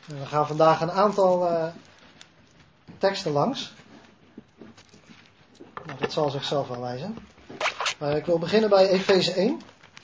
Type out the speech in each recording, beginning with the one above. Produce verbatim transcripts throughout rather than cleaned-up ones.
En we gaan vandaag een aantal uh, teksten langs. Nou, dat zal zichzelf wel wijzen. Uh, ik wil beginnen bij Efeze één.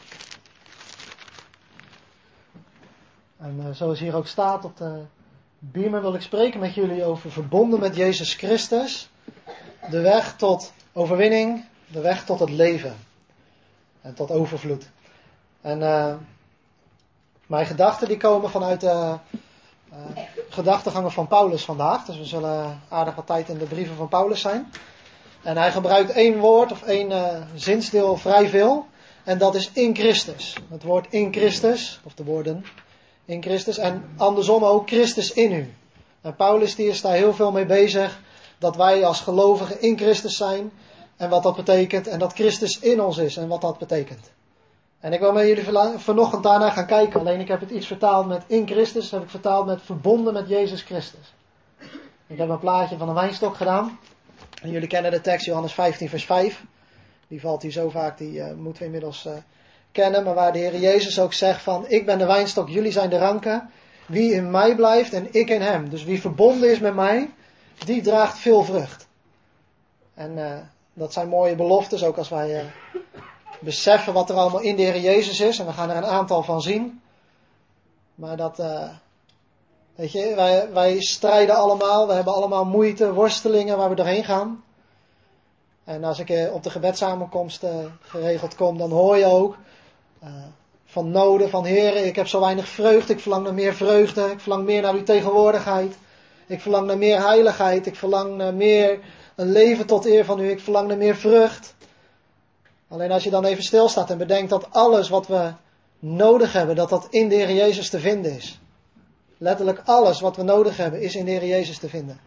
En uh, zoals hier ook staat op de beamer wil ik spreken met jullie over verbonden met Jezus Christus. De weg tot overwinning, de weg tot het leven. En tot overvloed. En uh, mijn gedachten die komen vanuit de uh, gedachtegangen van Paulus vandaag. Dus we zullen aardig wat tijd in de brieven van Paulus zijn. En hij gebruikt één woord of één uh, zinsdeel vrij veel. En dat is in Christus. Het woord in Christus, of de woorden in Christus. En andersom ook Christus in u. En Paulus die is daar heel veel mee bezig. Dat wij als gelovigen in Christus zijn. En wat dat betekent. En dat Christus in ons is. En wat dat betekent. En ik wil met jullie vanochtend daarna gaan kijken. Alleen ik heb het iets vertaald met in Christus. Heb ik vertaald met verbonden met Jezus Christus. Ik heb een plaatje van een wijnstok gedaan. En jullie kennen de tekst Johannes vijftien vers vijf. Die valt hier zo vaak. Die uh, moeten we inmiddels uh, kennen. Maar waar de Heer Jezus ook zegt van. Ik ben de wijnstok, jullie zijn de ranken. Wie in mij blijft en ik in hem. Dus wie verbonden is met mij. Die draagt veel vrucht. En uh, dat zijn mooie beloftes. Ook als wij uh, beseffen wat er allemaal in de Heer Jezus is. En we gaan er een aantal van zien. Maar dat... Uh, weet je, wij, wij strijden allemaal. We hebben allemaal moeite, worstelingen waar we doorheen gaan. En als ik uh, op de gebedssamenkomst uh, geregeld kom. Dan hoor je ook... Uh, van noden, van Heer, ik heb zo weinig vreugde. Ik verlang naar meer vreugde. Ik verlang meer naar uw tegenwoordigheid. Ik verlang naar meer heiligheid. Ik verlang naar meer een leven tot eer van u. Ik verlang naar meer vrucht. Alleen als je dan even stilstaat en bedenkt dat alles wat we nodig hebben, dat dat in de Heer Jezus te vinden is. Letterlijk alles wat we nodig hebben is in de Heer Jezus te vinden.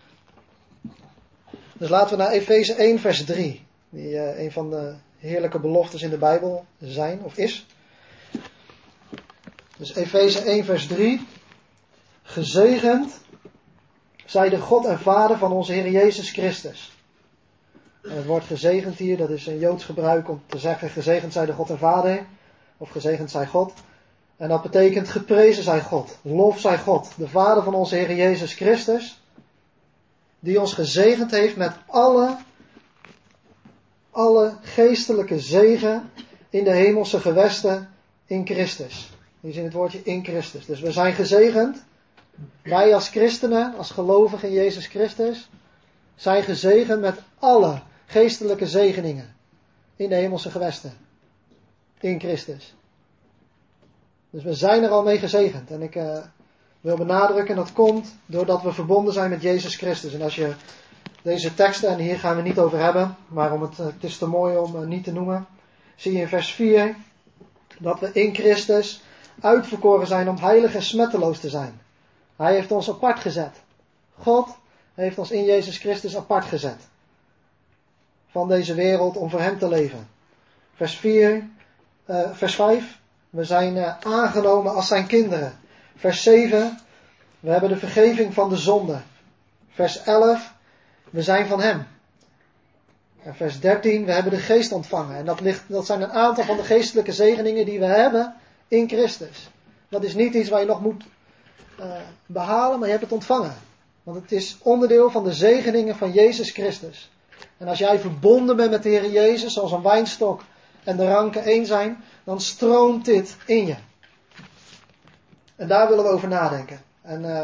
Dus laten we naar Efeze één vers drie. Die uh, een van de heerlijke beloftes in de Bijbel zijn of is. Dus Efeze één vers drie. Gezegend zij de God en Vader van onze Heer Jezus Christus. En het woord gezegend hier, dat is een Joods gebruik om te zeggen gezegend zij de God en Vader. Of gezegend zij God. En dat betekent geprezen zij God. Lof zij God. De Vader van onze Heer Jezus Christus. Die ons gezegend heeft met alle, alle geestelijke zegen in de hemelse gewesten in Christus. Hier is in het woordje in Christus. Dus we zijn gezegend. Wij als christenen, als gelovigen in Jezus Christus, zijn gezegend met alle geestelijke zegeningen in de hemelse gewesten. In Christus. Dus we zijn er al mee gezegend. En ik uh, wil benadrukken, dat komt doordat we verbonden zijn met Jezus Christus. En als je deze teksten, en hier gaan we niet over hebben, maar om het, het is te mooi om uh, niet te noemen, zie je in vers vier dat we in Christus uitverkoren zijn om heilig en smetteloos te zijn. Hij heeft ons apart gezet. God heeft ons in Jezus Christus apart gezet. Van deze wereld om voor hem te leven. Vers vier, uh, vers vijf. We zijn uh, aangenomen als zijn kinderen. Vers zeven. We hebben de vergeving van de zonde. Vers elf. We zijn van hem. En vers dertien. We hebben de geest ontvangen. En dat, ligt, dat zijn een aantal van de geestelijke zegeningen die we hebben in Christus. Dat is niet iets waar je nog moet uh, behalen, maar je hebt het ontvangen. Want het is onderdeel van de zegeningen van Jezus Christus. En als jij verbonden bent met de Heer Jezus, zoals een wijnstok en de ranken één zijn, dan stroomt dit in je. En daar willen we over nadenken. En uh,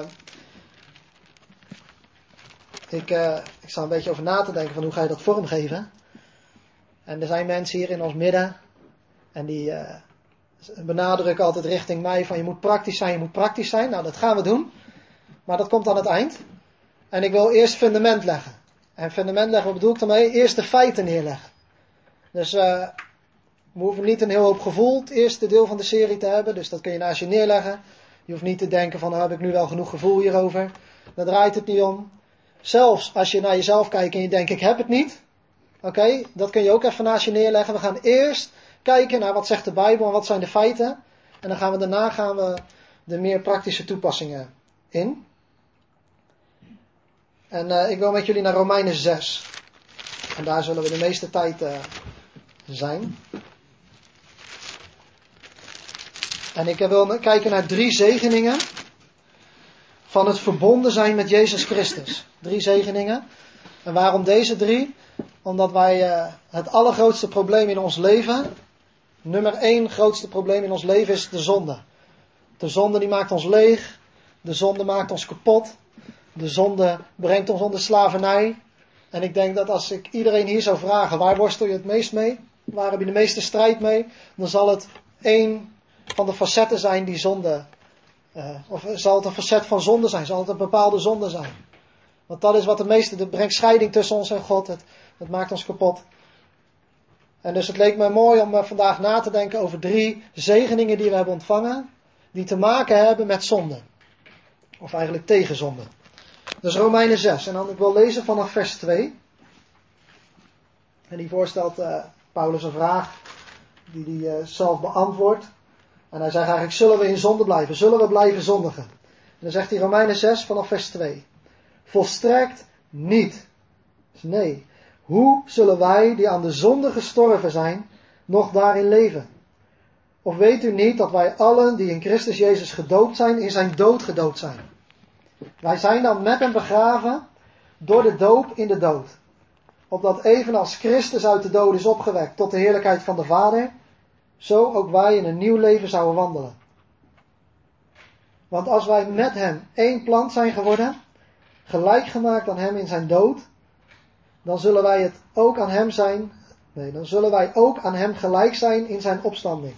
ik, uh, ik sta een beetje over na te denken van hoe ga je dat vormgeven. En er zijn mensen hier in ons midden en die uh, benadrukken altijd richting mij van je moet praktisch zijn, je moet praktisch zijn. Nou, dat gaan we doen. Maar dat komt aan het eind. En ik wil eerst fundament leggen. En fundament leggen, wat bedoel ik daarmee? Eerst de feiten neerleggen. Dus uh, we hoeven niet een heel hoop gevoel het eerste deel van de serie te hebben. Dus dat kun je naast je neerleggen. Je hoeft niet te denken van, nou, heb ik nu wel genoeg gevoel hierover. Daar draait het niet om. Zelfs als je naar jezelf kijkt en je denkt, ik heb het niet. Oké, okay, dat kun je ook even naast je neerleggen. We gaan eerst kijken naar wat zegt de Bijbel en wat zijn de feiten. En dan gaan we daarna gaan we de meer praktische toepassingen in. En uh, ik wil met jullie naar Romeinen zes. En daar zullen we de meeste tijd uh, zijn. En ik wil kijken naar drie zegeningen van het verbonden zijn met Jezus Christus. Drie zegeningen. En waarom deze drie? Omdat wij uh, het allergrootste probleem in ons leven, nummer één grootste probleem in ons leven is de zonde. De zonde die maakt ons leeg. De zonde maakt ons kapot. De zonde brengt ons onder slavernij. En ik denk dat als ik iedereen hier zou vragen, waar worstel je het meest mee? Waar heb je de meeste strijd mee? Dan zal het één van de facetten zijn die zonde, uh, of zal het een facet van zonde zijn? Zal het een bepaalde zonde zijn? Want dat is wat het meeste, het brengt scheiding tussen ons en God. Het, het maakt ons kapot. En dus het leek me mooi om vandaag na te denken over drie zegeningen die we hebben ontvangen. Die te maken hebben met zonde. Of eigenlijk tegen zonde. Dus Romeinen zes. En dan ik wil lezen vanaf vers twee. En hiervoor stelt uh, Paulus een vraag die hij uh, zelf beantwoordt. En hij zegt eigenlijk, zullen we in zonde blijven? Zullen we blijven zondigen? En dan zegt hij Romeinen zes vanaf vers twee. Volstrekt niet. Dus nee. Hoe zullen wij die aan de zonde gestorven zijn, nog daarin leven? Of weet u niet dat wij allen die in Christus Jezus gedoopt zijn, in zijn dood gedoopt zijn? Wij zijn dan met hem begraven door de doop in de dood. Opdat evenals Christus uit de dood is opgewekt tot de heerlijkheid van de Vader, zo ook wij in een nieuw leven zouden wandelen. Want als wij met hem één plant zijn geworden, gelijk gemaakt aan hem in zijn dood, dan zullen wij het ook aan hem zijn, nee, dan zullen wij ook aan hem gelijk zijn in zijn opstanding.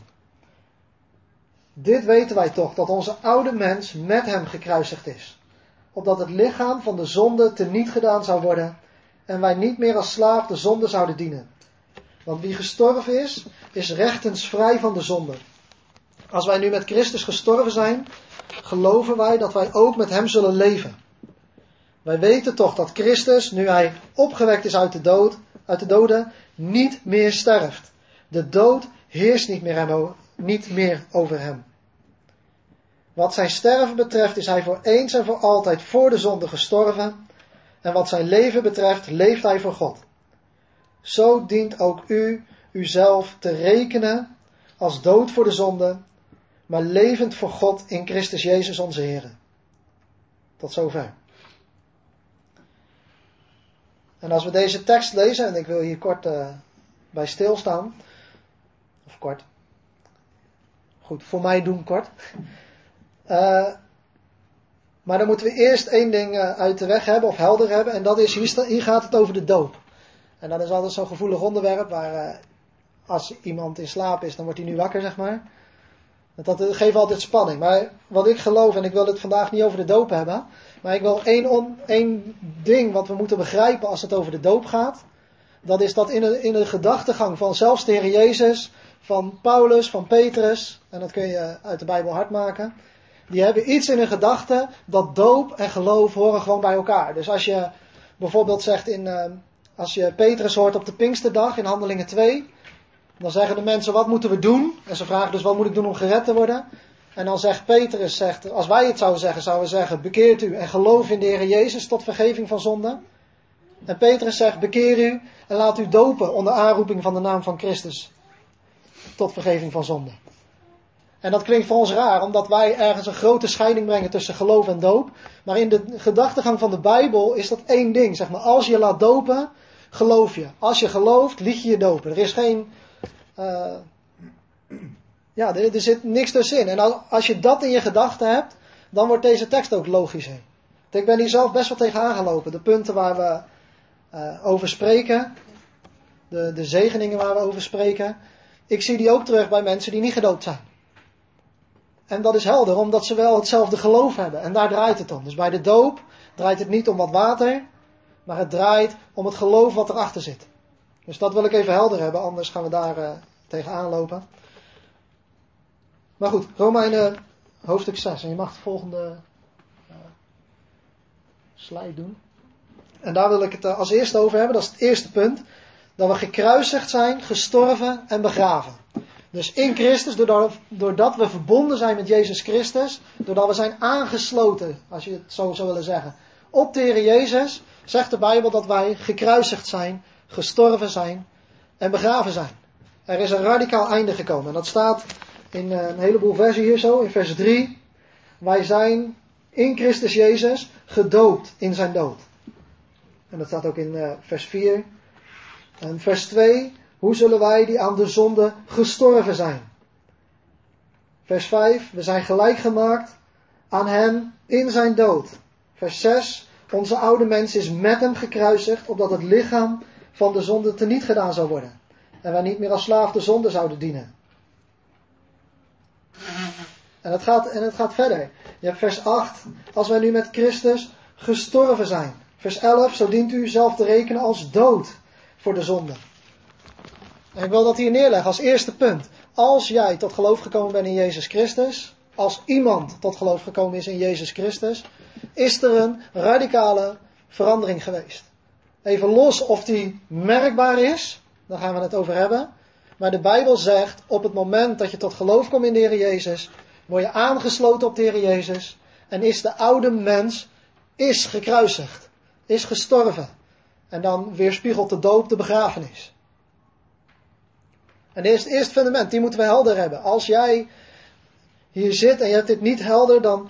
Dit weten wij toch, dat onze oude mens met hem gekruisigd is, opdat het lichaam van de zonde teniet gedaan zou worden en wij niet meer als slaaf de zonde zouden dienen. Want wie gestorven is, is rechtens vrij van de zonde. Als wij nu met Christus gestorven zijn, geloven wij dat wij ook met hem zullen leven. Wij weten toch dat Christus, nu hij opgewekt is uit de dood, uit de doden, niet meer sterft. De dood heerst niet meer, hem, niet meer over hem. Wat zijn sterven betreft is hij voor eens en voor altijd voor de zonde gestorven. En wat zijn leven betreft leeft hij voor God. Zo dient ook u uzelf te rekenen als dood voor de zonde, maar levend voor God in Christus Jezus onze Heer. Tot zover. En als we deze tekst lezen, en ik wil hier kort uh, bij stilstaan, of kort, goed, voor mij doen kort, uh, maar dan moeten we eerst één ding uh, uit de weg hebben, of helder hebben, en dat is, hier, sta, hier gaat het over de doop. En dat is altijd zo'n gevoelig onderwerp, waar uh, als iemand in slaap is, dan wordt hij nu wakker, zeg maar. Dat, dat geeft altijd spanning. Maar wat ik geloof, en ik wil het vandaag niet over de doop hebben, maar ik wil één, on, één ding wat we moeten begrijpen als het over de doop gaat. Dat is dat in de, in de gedachtegang van zelfs de Heer Jezus, van Paulus, van Petrus, en dat kun je uit de Bijbel hard maken. Die hebben iets in hun gedachten dat doop en geloof horen gewoon bij elkaar. Dus als je bijvoorbeeld zegt, in, uh, als je Petrus hoort op de Pinksterdag in Handelingen twee, dan zeggen de mensen, wat moeten we doen? En ze vragen dus, wat moet ik doen om gered te worden? En dan zegt Petrus, zegt, als wij het zouden zeggen, zouden we zeggen, bekeert u en geloof in de Heer Jezus tot vergeving van zonde. En Petrus zegt, bekeer u en laat u dopen onder aanroeping van de naam van Christus tot vergeving van zonde. En dat klinkt voor ons raar, omdat wij ergens een grote scheiding brengen tussen geloof en doop. Maar in de gedachtegang van de Bijbel is dat één ding, zeg maar, als je laat dopen, geloof je. Als je gelooft, liet je je dopen. Er is geen... Uh, ja, er, er zit niks tussenin. En als je dat in je gedachten hebt, dan wordt deze tekst ook logischer. Ik ben hier zelf best wel tegen aangelopen. De punten waar we uh, over spreken, de, de zegeningen waar we over spreken, ik zie die ook terug bij mensen die niet gedoopt zijn. En dat is helder, omdat ze wel hetzelfde geloof hebben. En daar draait het om. Dus bij de doop draait het niet om wat water, maar het draait om het geloof wat erachter zit. Dus dat wil ik even helder hebben, anders gaan we daar uh, tegenaan lopen. Maar goed, Romeinen hoofdstuk zes. En je mag de volgende uh, slide doen. En daar wil ik het uh, als eerste over hebben. Dat is het eerste punt. Dat we gekruisigd zijn, gestorven en begraven. Dus in Christus, doordat, doordat we verbonden zijn met Jezus Christus, doordat we zijn aangesloten, als je het zo zou willen zeggen, op de Heer Jezus, zegt de Bijbel dat wij gekruisigd zijn, gestorven zijn en begraven zijn. Er is een radicaal einde gekomen. En dat staat in een heleboel versen hier zo, in vers drie. Wij zijn in Christus Jezus, gedoopt in zijn dood. En dat staat ook in uh, vers vier. En vers twee, hoe zullen wij die aan de zonde gestorven zijn? Vers vijf, we zijn gelijk gemaakt aan hem in zijn dood. Vers zes, onze oude mens is met hem gekruisigd, opdat het lichaam van de zonde teniet gedaan zou worden. En wij niet meer als slaaf de zonde zouden dienen. En het gaat, en het gaat verder. Je hebt vers acht, als wij nu met Christus gestorven zijn. Vers elf, zo dient u zelf te rekenen als dood voor de zonde. En ik wil dat hier neerleggen als eerste punt. Als jij tot geloof gekomen bent in Jezus Christus, als iemand tot geloof gekomen is in Jezus Christus, is er een radicale verandering geweest. Even los of die merkbaar is, daar gaan we het over hebben. Maar de Bijbel zegt, op het moment dat je tot geloof komt in de Heer Jezus, word je aangesloten op de Heer Jezus en is de oude mens is gekruisigd, is gestorven. En dan weerspiegelt de doop de begrafenis. En dit is het eerste fundament, die moeten we helder hebben. Als jij hier zit en je hebt dit niet helder, dan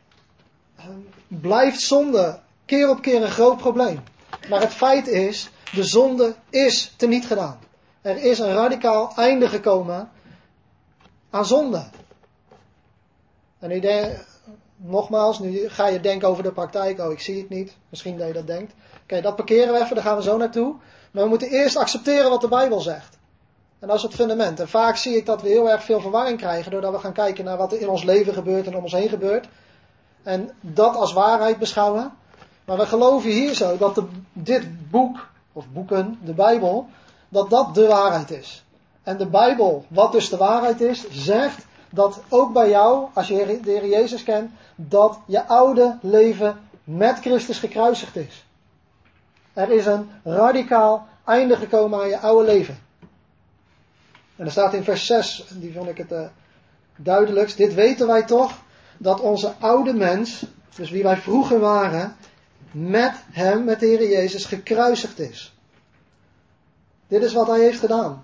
blijft zonde keer op keer een groot probleem. Maar het feit is, de zonde is teniet gedaan. Er is een radicaal einde gekomen aan zonde. En nu denk, nogmaals, nu ga je denken over de praktijk. Oh, ik zie het niet. Misschien dat je dat denkt. Oké, okay, dat parkeren we even, daar gaan we zo naartoe. Maar we moeten eerst accepteren wat de Bijbel zegt. En dat is het fundament. En vaak zie ik dat we heel erg veel verwarring krijgen, doordat we gaan kijken naar wat er in ons leven gebeurt en om ons heen gebeurt. En dat als waarheid beschouwen. Maar we geloven hier zo dat de, dit boek, of boeken, de Bijbel, dat dat de waarheid is. En de Bijbel, wat dus de waarheid is, zegt dat ook bij jou, als je de Heer Jezus kent, dat je oude leven met Christus gekruisigd is. Er is een radicaal einde gekomen aan je oude leven. En er staat in vers zes, die vond ik het uh, duidelijkst. Dit weten wij toch, dat onze oude mens, dus wie wij vroeger waren, met hem, met de Heer Jezus, gekruisigd is. Dit is wat hij heeft gedaan.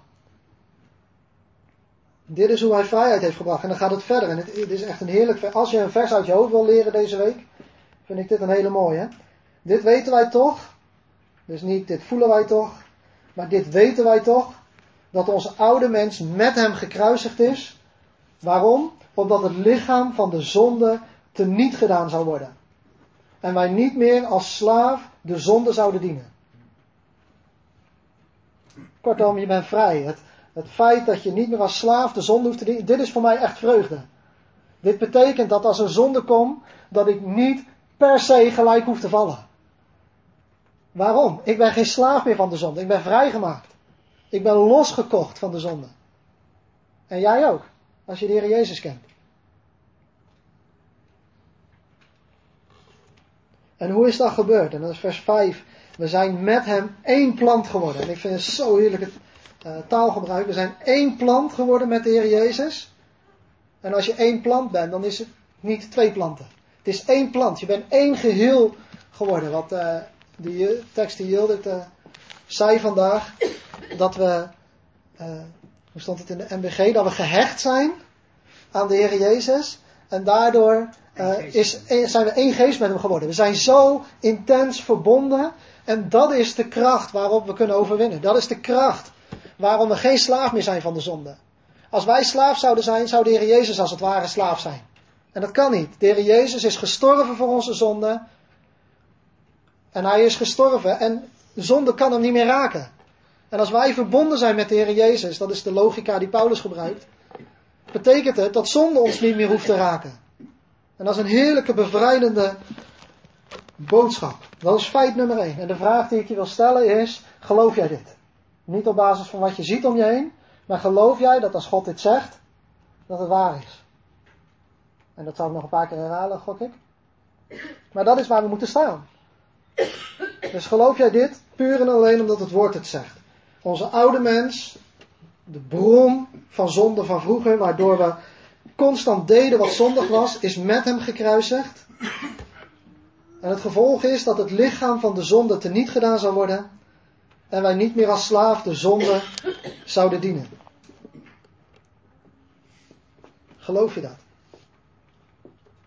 Dit is hoe hij vrijheid heeft gebracht. En dan gaat het verder. En het, het is echt een heerlijk vers. Als je een vers uit je hoofd wil leren deze week, vind ik dit een hele mooie. Dit weten wij toch. Dus niet dit voelen wij toch. Maar dit weten wij toch. Dat onze oude mens met hem gekruisigd is. Waarom? Omdat het lichaam van de zonde teniet gedaan zou worden. En wij niet meer als slaaf de zonde zouden dienen. Kortom, je bent vrij. Het, het feit dat je niet meer als slaaf de zonde hoeft te dienen, dit is voor mij echt vreugde. Dit betekent dat als er zonde komt, dat ik niet per se gelijk hoef te vallen. Waarom? Ik ben geen slaaf meer van de zonde. Ik ben vrijgemaakt. Ik ben losgekocht van de zonde. En jij ook, als je de Heer Jezus kent. En hoe is dat gebeurd? En dat is vers vijf. We zijn met hem één plant geworden. En ik vind het zo heerlijk het uh, taalgebruik. We zijn één plant geworden met de Heer Jezus. En als je één plant bent, dan is het niet twee planten. Het is één plant. Je bent één geheel geworden. Wat uh, die tekst die Jildert uh, zei vandaag. Dat we, uh, hoe stond het in de M B G? Dat we gehecht zijn aan de Heer Jezus. En daardoor uh, is, zijn we één geest met hem geworden. We zijn zo intens verbonden. En dat is de kracht waarop we kunnen overwinnen. Dat is de kracht waarom we geen slaaf meer zijn van de zonde. Als wij slaaf zouden zijn, zou de Heer Jezus als het ware slaaf zijn. En dat kan niet. De Heer Jezus is gestorven voor onze zonde. En hij is gestorven. En de zonde kan hem niet meer raken. En als wij verbonden zijn met de Heer Jezus, dat is de logica die Paulus gebruikt, betekent het dat zonde ons niet meer hoeft te raken. En dat is een heerlijke, bevrijdende boodschap. Dat is feit nummer één. En de vraag die ik je wil stellen is, geloof jij dit? Niet op basis van wat je ziet om je heen, maar geloof jij dat als God dit zegt, dat het waar is? En dat zou ik nog een paar keer herhalen, gok ik. Maar dat is waar we moeten staan. Dus geloof jij dit puur en alleen omdat het woord het zegt? Onze oude mens, de bron van zonde van vroeger, waardoor we constant deden wat zondig was, is met hem gekruisigd. En het gevolg is dat het lichaam van de zonde teniet gedaan zou worden en wij niet meer als slaaf de zonde zouden dienen. Geloof je dat?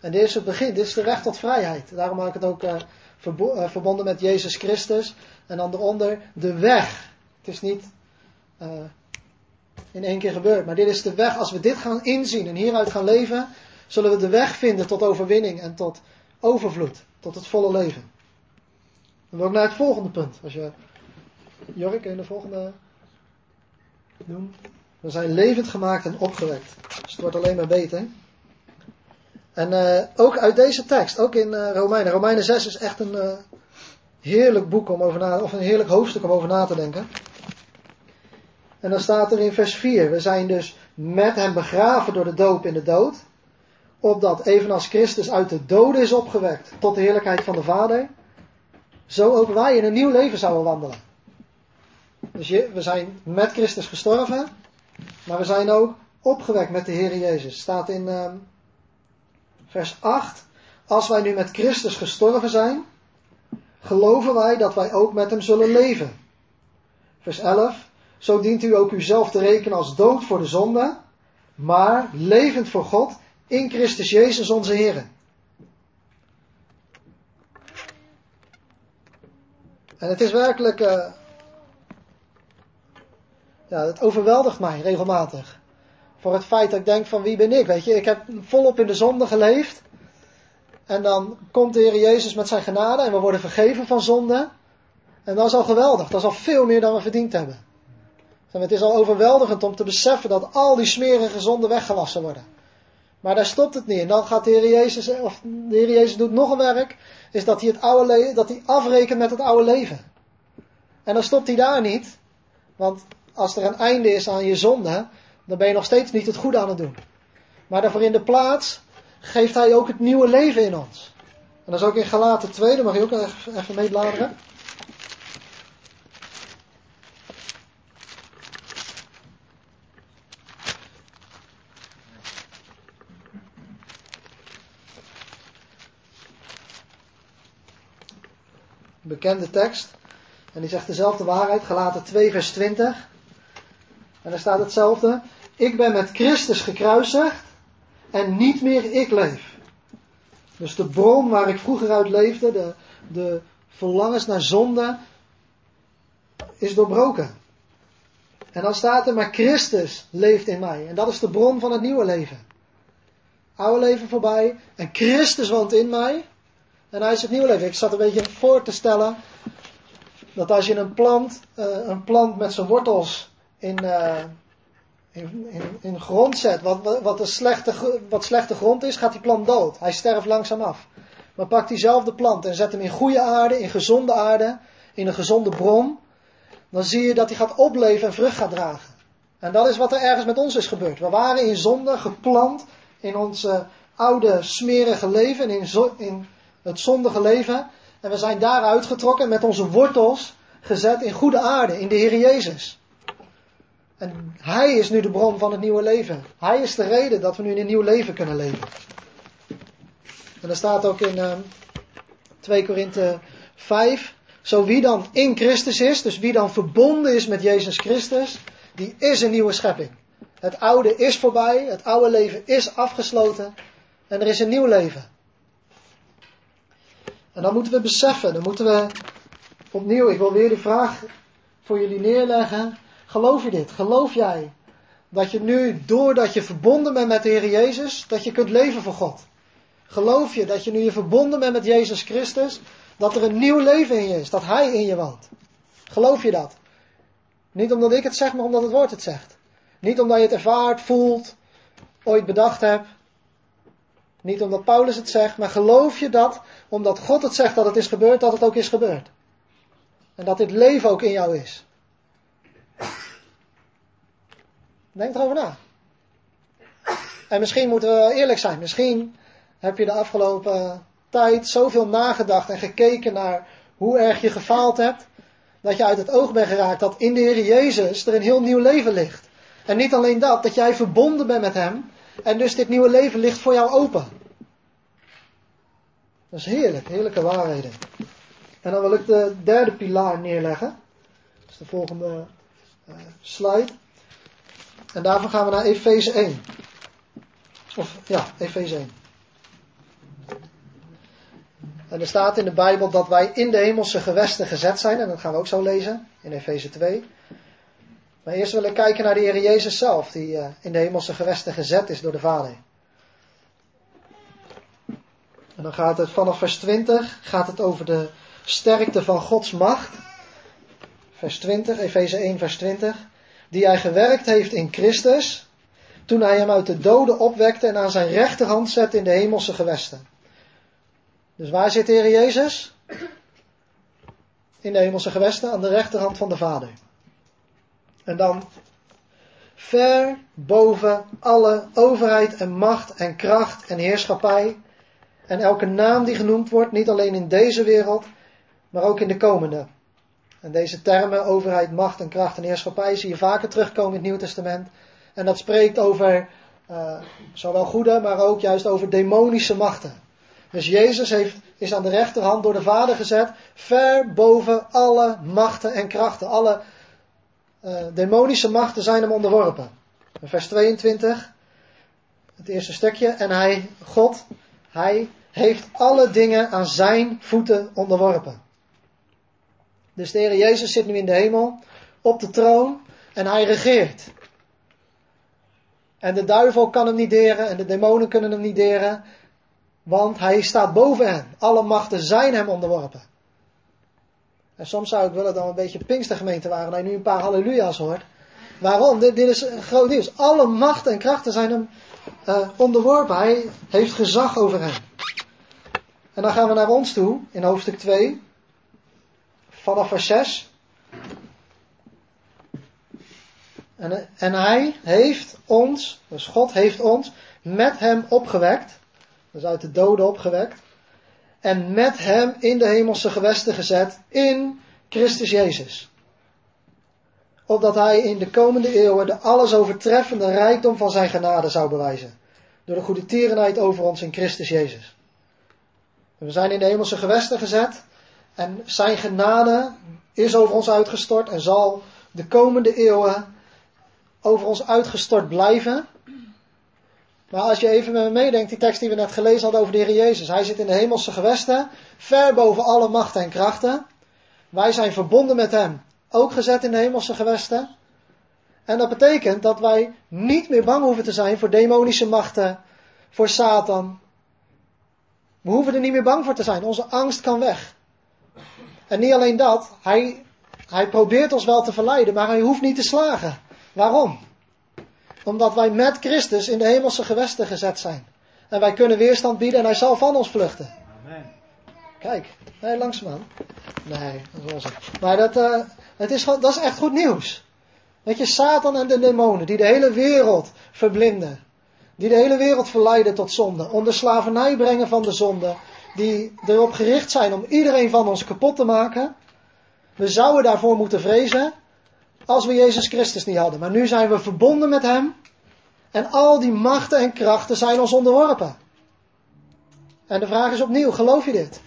En dit is het begin, dit is de weg tot vrijheid. Daarom maak ik het ook uh, verbo- uh, verbonden met Jezus Christus. En dan eronder de weg. Het is niet uh, in één keer gebeurd, maar dit is de weg. Als we dit gaan inzien en hieruit gaan leven, zullen we de weg vinden tot overwinning en tot overvloed. Tot het volle leven. Dan wil ik naar het volgende punt. Als je, Jorik, kun je de volgende doen? We zijn levend gemaakt en opgewekt. Dus het wordt alleen maar beter. En uh, ook uit deze tekst, ook in uh, Romeinen. Romeinen zes is echt een uh, heerlijk boek om over na, of een heerlijk hoofdstuk om over na te denken. En dan staat er in vers vier. We zijn dus met hem begraven door de doop in de dood. Opdat evenals Christus uit de doden is opgewekt tot de heerlijkheid van de Vader. Zo ook wij in een nieuw leven zouden wandelen. Dus je, we zijn met Christus gestorven. Maar we zijn ook opgewekt met de Heer Jezus. Staat in uh, vers acht. Als wij nu met Christus gestorven zijn, geloven wij dat wij ook met hem zullen leven. Vers elf. Zo dient u ook uzelf te rekenen als dood voor de zonde, maar levend voor God in Christus Jezus onze Heer. En het is werkelijk, uh, ja, het overweldigt mij regelmatig. Voor het feit dat ik denk van wie ben ik, weet je. Ik heb volop in de zonde geleefd. En dan komt de Heer Jezus met zijn genade en we worden vergeven van zonde. En dat is al geweldig, dat is al veel meer dan we verdiend hebben. En het is al overweldigend om te beseffen dat al die smerige zonden weggewassen worden. Maar daar stopt het niet. En dan gaat de Heer Jezus, of de Heer Jezus doet nog een werk, is dat hij het oude le- dat hij afrekent met het oude leven. En dan stopt hij daar niet. Want als er een einde is aan je zonde, dan ben je nog steeds niet het goede aan het doen. Maar daarvoor in de plaats geeft hij ook het nieuwe leven in ons. En dat is ook in Galaten twee, daar mag je ook even meebladeren. Bekende tekst. En die zegt dezelfde waarheid. Galaten twee vers twintig. En daar staat hetzelfde. Ik ben met Christus gekruisigd. En niet meer ik leef. Dus de bron waar ik vroeger uit leefde. De, de verlangens naar zonde. Is doorbroken. En dan staat er. Maar Christus leeft in mij. En dat is de bron van het nieuwe leven. Oude leven voorbij. En Christus woont in mij. En hij is het nieuwe leven. Ik zat een beetje voor te stellen. Dat als je een plant, uh, een plant met zijn wortels in, uh, in, in, in grond zet. Wat, wat, een slechte, wat slechte grond is, gaat die plant dood. Hij sterft langzaam af. Maar pak diezelfde plant en zet hem in goede aarde, in gezonde aarde. In een gezonde bron. Dan zie je dat hij gaat opleven en vrucht gaat dragen. En dat is wat er ergens met ons is gebeurd. We waren in zonde geplant in ons uh, oude smerige leven. In, zo, in het zondige leven. En we zijn daaruit getrokken met onze wortels gezet in goede aarde, in de Heer Jezus. En Hij is nu de bron van het nieuwe leven. Hij is de reden dat we nu in een nieuw leven kunnen leven. En er staat ook in uh, twee Korinthe vijf. Zo wie dan in Christus is, dus wie dan verbonden is met Jezus Christus, die is een nieuwe schepping. Het oude is voorbij, het oude leven is afgesloten en er is een nieuw leven. En dan moeten we beseffen, dan moeten we opnieuw, ik wil weer de vraag voor jullie neerleggen. Geloof je dit? Geloof jij dat je nu, doordat je verbonden bent met de Heer Jezus, dat je kunt leven voor God? Geloof je dat je nu je verbonden bent met Jezus Christus, dat er een nieuw leven in je is, dat Hij in je woont? Geloof je dat? Niet omdat ik het zeg, maar omdat het woord het zegt. Niet omdat je het ervaart, voelt, ooit bedacht hebt. Niet omdat Paulus het zegt, maar geloof je dat, omdat God het zegt dat het is gebeurd, dat het ook is gebeurd. En dat dit leven ook in jou is. Denk erover na. En misschien moeten we eerlijk zijn. Misschien heb je de afgelopen tijd zoveel nagedacht en gekeken naar hoe erg je gefaald hebt. Dat je uit het oog bent geraakt dat in de Heer Jezus er een heel nieuw leven ligt. En niet alleen dat, dat jij verbonden bent met Hem. En dus dit nieuwe leven ligt voor jou open. Dat is heerlijk, heerlijke waarheden. En dan wil ik de derde pilaar neerleggen. Dat is de volgende uh, slide. En daarvoor gaan we naar Efeze één. Of ja, Efeze één. En er staat in de Bijbel dat wij in de hemelse gewesten gezet zijn. En dat gaan we ook zo lezen in Efeze twee. Maar eerst willen we kijken naar de Heer Jezus zelf. Die uh, in de hemelse gewesten gezet is door de Vader. En dan gaat het vanaf vers twintig. Gaat het over de sterkte van Gods macht. Vers twintig. Efeze één vers twintig. Die hij gewerkt heeft in Christus. Toen hij hem uit de doden opwekte en aan zijn rechterhand zette in de hemelse gewesten. Dus waar zit de Heer Jezus? In de hemelse gewesten, aan de rechterhand van de Vader. En dan ver boven alle overheid en macht en kracht en heerschappij. En elke naam die genoemd wordt, niet alleen in deze wereld, maar ook in de komende. En deze termen, overheid, macht en kracht en heerschappij, zie je vaker terugkomen in het Nieuw Testament. En dat spreekt over uh, zowel goede, maar ook juist over demonische machten. Dus Jezus heeft, is aan de rechterhand door de Vader gezet, ver boven alle machten en krachten. Alle uh, demonische machten zijn hem onderworpen. In vers tweeëntwintig, het eerste stukje. En hij, God, hij heeft alle dingen aan zijn voeten onderworpen. Dus de Heer Jezus zit nu in de hemel, op de troon, en hij regeert. En de duivel kan hem niet deren, en de demonen kunnen hem niet deren. Want hij staat boven hen. Alle machten zijn hem onderworpen. En soms zou ik willen dat we een beetje Pinkstergemeente waren. Dat je nu een paar halleluja's hoort. Waarom? Dit, dit is groot nieuws. Alle machten en krachten zijn hem uh, onderworpen. Hij heeft gezag over hen. En dan gaan we naar ons toe. In hoofdstuk twee. Vanaf vers zes. En, en hij heeft ons. Dus God heeft ons. Met hem opgewekt. Dus uit de doden opgewekt. En met hem in de hemelse gewesten gezet. In Christus Jezus. Opdat hij in de komende eeuwen de alles overtreffende rijkdom van zijn genade zou bewijzen. Door de goede tierenheid over ons in Christus Jezus. We zijn in de hemelse gewesten gezet. En zijn genade is over ons uitgestort. En zal de komende eeuwen over ons uitgestort blijven. Maar als je even met me meedenkt, die tekst die we net gelezen hadden over de Heer Jezus. Hij zit in de hemelse gewesten, ver boven alle machten en krachten. Wij zijn verbonden met hem, ook gezet in de hemelse gewesten. En dat betekent dat wij niet meer bang hoeven te zijn voor demonische machten, voor Satan. We hoeven er niet meer bang voor te zijn, onze angst kan weg. En niet alleen dat, hij, hij probeert ons wel te verleiden, maar hij hoeft niet te slagen. Waarom? Omdat wij met Christus in de hemelse gewesten gezet zijn. En wij kunnen weerstand bieden en hij zal van ons vluchten. Amen. Kijk, nee, langzaamaan. Nee, dat is onzin. Maar dat, uh, het is, dat is echt goed nieuws. Weet je, Satan en de demonen die de hele wereld verblinden. Die de hele wereld verleiden tot zonde. Onder slavernij brengen van de zonde. Die erop gericht zijn om iedereen van ons kapot te maken. We zouden daarvoor moeten vrezen. Als we Jezus Christus niet hadden. Maar nu zijn we verbonden met hem. En al die machten en krachten zijn ons onderworpen. En de vraag is opnieuw, geloof je dit?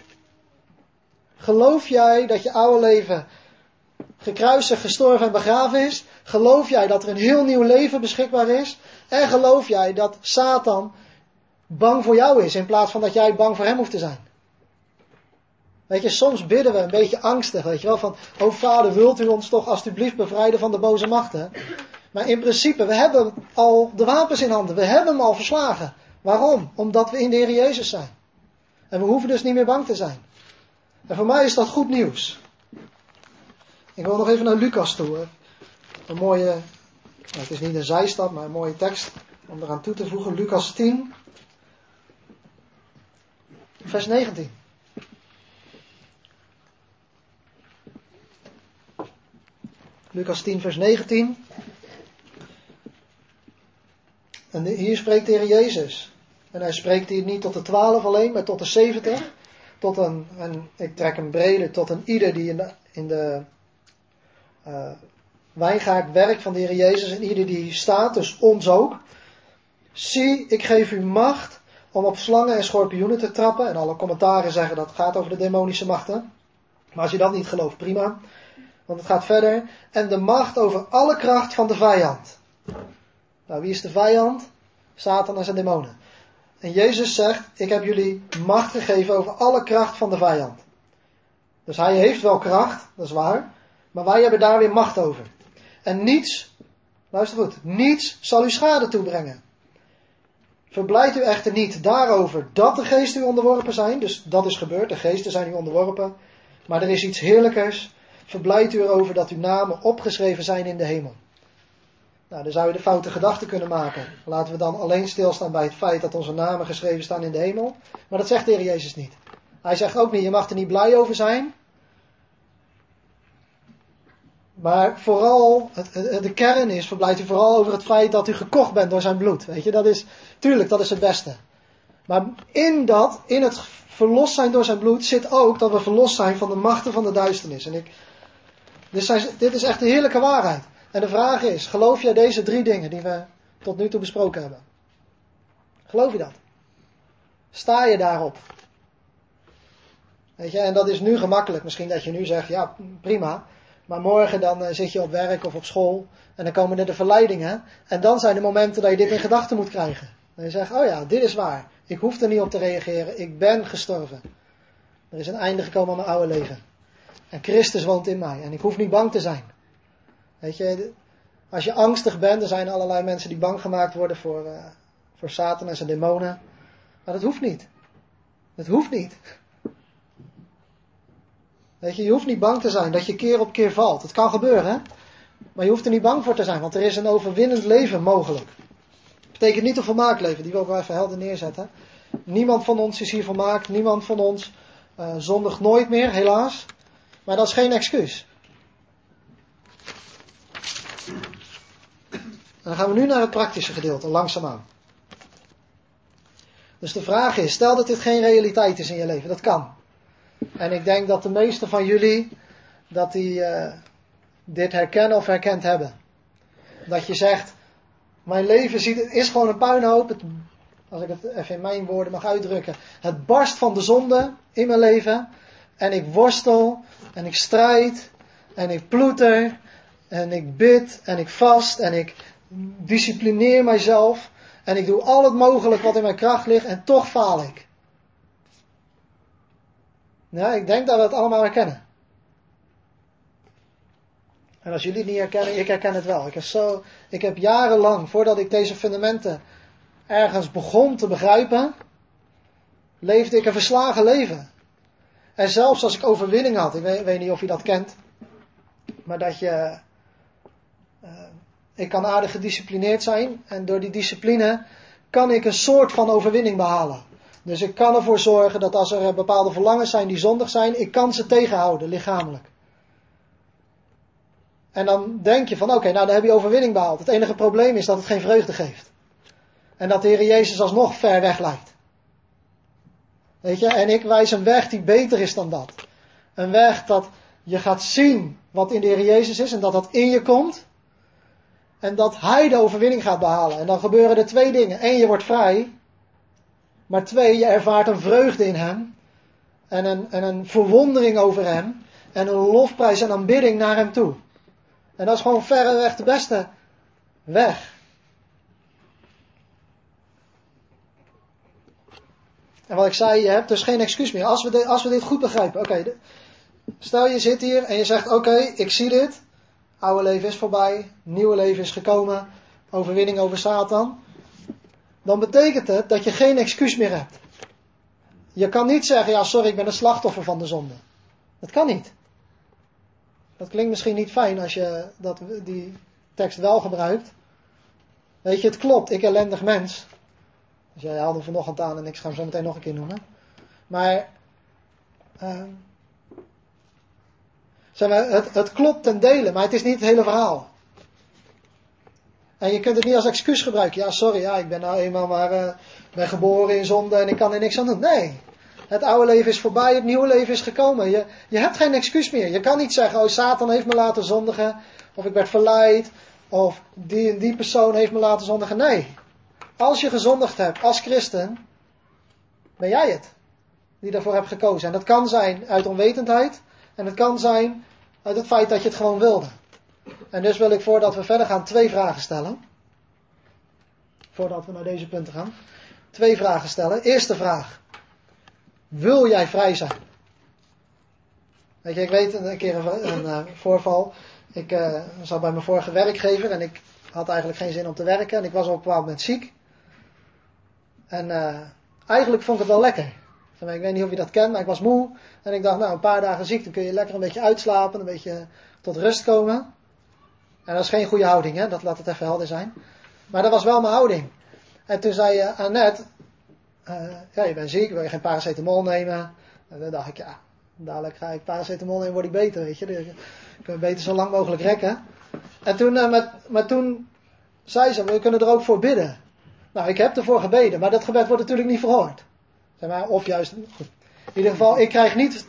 Geloof jij dat je oude leven gekruisigd, gestorven en begraven is? Geloof jij dat er een heel nieuw leven beschikbaar is? En geloof jij dat Satan bang voor jou is in plaats van dat jij bang voor hem hoeft te zijn? Weet je, soms bidden we een beetje angstig, weet je wel, van, oh Vader, wilt u ons toch alstublieft bevrijden van de boze machten? Maar in principe, we hebben al de wapens in handen, we hebben hem al verslagen. Waarom? Omdat we in de Heer Jezus zijn. En we hoeven dus niet meer bang te zijn. En voor mij is dat goed nieuws. Ik wil nog even naar Lucas toe. Hè. Een mooie, nou, het is niet een zijstap, maar een mooie tekst om eraan toe te voegen. Lucas tien, vers negentien. Lucas tien vers negentien. En hier spreekt de Heer Jezus. En hij spreekt hier niet tot de twaalf alleen, maar tot de zeventig. Tot een, en ik trek hem breder, tot een ieder die in de, in de uh, wijngaard werkt van de Heer Jezus. En ieder die staat, dus ons ook. Zie, ik geef u macht om op slangen en schorpioenen te trappen. En alle commentaren zeggen dat het gaat over de demonische machten. Maar als je dat niet gelooft, prima. Want het gaat verder. En de macht over alle kracht van de vijand. Nou, wie is de vijand? Satan en zijn demonen. En Jezus zegt, ik heb jullie macht gegeven over alle kracht van de vijand. Dus hij heeft wel kracht, dat is waar. Maar wij hebben daar weer macht over. En niets, luister goed, niets zal u schade toebrengen. Verblijd u echter niet daarover dat de geesten u onderworpen zijn. Dus dat is gebeurd, de geesten zijn u onderworpen. Maar er is iets heerlijkers. Verblijd u erover dat uw namen opgeschreven zijn in de hemel. Nou, dan zou je de foute gedachte kunnen maken. Laten we dan alleen stilstaan bij het feit dat onze namen geschreven staan in de hemel. Maar dat zegt de Heer Jezus niet. Hij zegt ook niet, je mag er niet blij over zijn. Maar vooral, het, het, de kern is, verblijft u vooral over het feit dat u gekocht bent door zijn bloed. Weet je, dat is, tuurlijk, dat is het beste. Maar in dat, in het verlost zijn door zijn bloed, zit ook dat we verlost zijn van de machten van de duisternis. En ik, dit, zijn, dit is echt een heerlijke waarheid. En de vraag is, geloof jij deze drie dingen die we tot nu toe besproken hebben? Geloof je dat? Sta je daarop? Weet je, en dat is nu gemakkelijk. Misschien dat je nu zegt, ja, prima. Maar morgen dan uh, zit je op werk of op school. En dan komen er de verleidingen. En dan zijn de momenten dat je dit in gedachten moet krijgen. En je zegt, oh ja, dit is waar. Ik hoef er niet op te reageren. Ik ben gestorven. Er is een einde gekomen aan mijn oude leven. En Christus woont in mij. En ik hoef niet bang te zijn. Weet je, als je angstig bent, er zijn allerlei mensen die bang gemaakt worden voor, uh, voor Satan en zijn demonen. Maar dat hoeft niet. Dat hoeft niet. Weet je, je hoeft niet bang te zijn dat je keer op keer valt. Het kan gebeuren, hè? Maar je hoeft er niet bang voor te zijn, want er is een overwinnend leven mogelijk. Dat betekent niet een volmaakt leven, die wil ik wel even helder neerzetten. Niemand van ons is hier volmaakt, niemand van ons uh, zondigt nooit meer, helaas. Maar dat is geen excuus. En dan gaan we nu naar het praktische gedeelte, langzaamaan. Dus de vraag is, stel dat dit geen realiteit is in je leven, dat kan. En ik denk dat de meesten van jullie, dat die uh, dit herkennen of herkend hebben. Dat je zegt, mijn leven ziet, is gewoon een puinhoop. Het, als ik het even in mijn woorden mag uitdrukken. Het barst van de zonde in mijn leven. En ik worstel, en ik strijd, en ik ploeter, en ik bid, en ik vast, en ik disciplineer mijzelf. En ik doe al het mogelijk wat in mijn kracht ligt, en toch faal ik. Ja, ik denk dat we het allemaal herkennen. En als jullie het niet herkennen, ik herken het wel. Ik heb, zo, ik heb jarenlang, voordat ik deze fundamenten ergens begon te begrijpen, leefde ik een verslagen leven. En zelfs als ik overwinning had, ik weet, weet niet of je dat kent, maar dat je, uh, ik kan aardig gedisciplineerd zijn, en door die discipline kan ik een soort van overwinning behalen. Dus ik kan ervoor zorgen dat als er bepaalde verlangens zijn die zondig zijn, ik kan ze tegenhouden, lichamelijk. En dan denk je van, oké, okay, nou dan heb je overwinning behaald. Het enige probleem is dat het geen vreugde geeft. En dat de Heer Jezus alsnog ver weg lijkt. Weet je, en ik wijs een weg die beter is dan dat. Een weg dat je gaat zien wat in de Heer Jezus is en dat dat in je komt. En dat Hij de overwinning gaat behalen. En dan gebeuren er twee dingen. Eén, je wordt vrij. Maar twee, je ervaart een vreugde in Hem. En een, en een verwondering over Hem. En een lofprijs en aanbidding naar Hem toe. En dat is gewoon verreweg de beste weg. En wat ik zei, je hebt dus geen excuus meer. Als we, de, als we dit goed begrijpen. Oké, okay, stel je zit hier en je zegt, oké, okay, ik zie dit. Oude leven is voorbij. Nieuwe leven is gekomen. Overwinning over Satan. Dan betekent het dat je geen excuus meer hebt. Je kan niet zeggen, ja sorry, ik ben een slachtoffer van de zonde. Dat kan niet. Dat klinkt misschien niet fijn als je dat, die tekst wel gebruikt. Weet je, het klopt, ik ellendig mens. Dus jij haalde vanochtend aan en ik ga hem zo meteen nog een keer noemen. Maar, uh, zeg maar het, het klopt ten dele, maar het is niet het hele verhaal. En je kunt het niet als excuus gebruiken. Ja, sorry, ja, ik ben nou eenmaal maar uh, ben geboren in zonde en ik kan er niks aan doen. Nee, het oude leven is voorbij, het nieuwe leven is gekomen. Je, je hebt geen excuus meer. Je kan niet zeggen, oh Satan heeft me laten zondigen. Of ik werd verleid. Of die en die persoon heeft me laten zondigen. Nee, als je gezondigd hebt als christen, ben jij het die daarvoor hebt gekozen. En dat kan zijn uit onwetendheid. En het kan zijn uit het feit dat je het gewoon wilde. En dus wil ik, voordat we verder gaan, twee vragen stellen. Voordat we naar deze punten gaan. twee vragen stellen. Eerste vraag. Wil jij vrij zijn? Weet je, ik weet een keer een, een uh, voorval. Ik uh, zat bij mijn vorige werkgever en ik had eigenlijk geen zin om te werken. En ik was op een bepaald moment ziek. En uh, eigenlijk vond ik het wel lekker. Ik weet niet of je dat kent, maar ik was moe. En ik dacht, nou, een paar dagen ziek, dan kun je lekker een beetje uitslapen, een beetje tot rust komen. En dat is geen goede houding, hè? Dat laat het even helder zijn. Maar dat was wel mijn houding. En toen zei uh, Annette, uh, ja, je bent ziek, wil je geen paracetamol nemen? En dan dacht ik, ja, dadelijk ga ik paracetamol nemen, word ik beter, weet je. Dus ik kan beter zo lang mogelijk rekken. En toen, uh, met, maar toen zei ze, we kunnen er ook voor bidden. Nou, ik heb ervoor gebeden, maar dat gebed wordt natuurlijk niet verhoord. Zeg maar, of juist, goed. In ieder geval, ik krijg niet...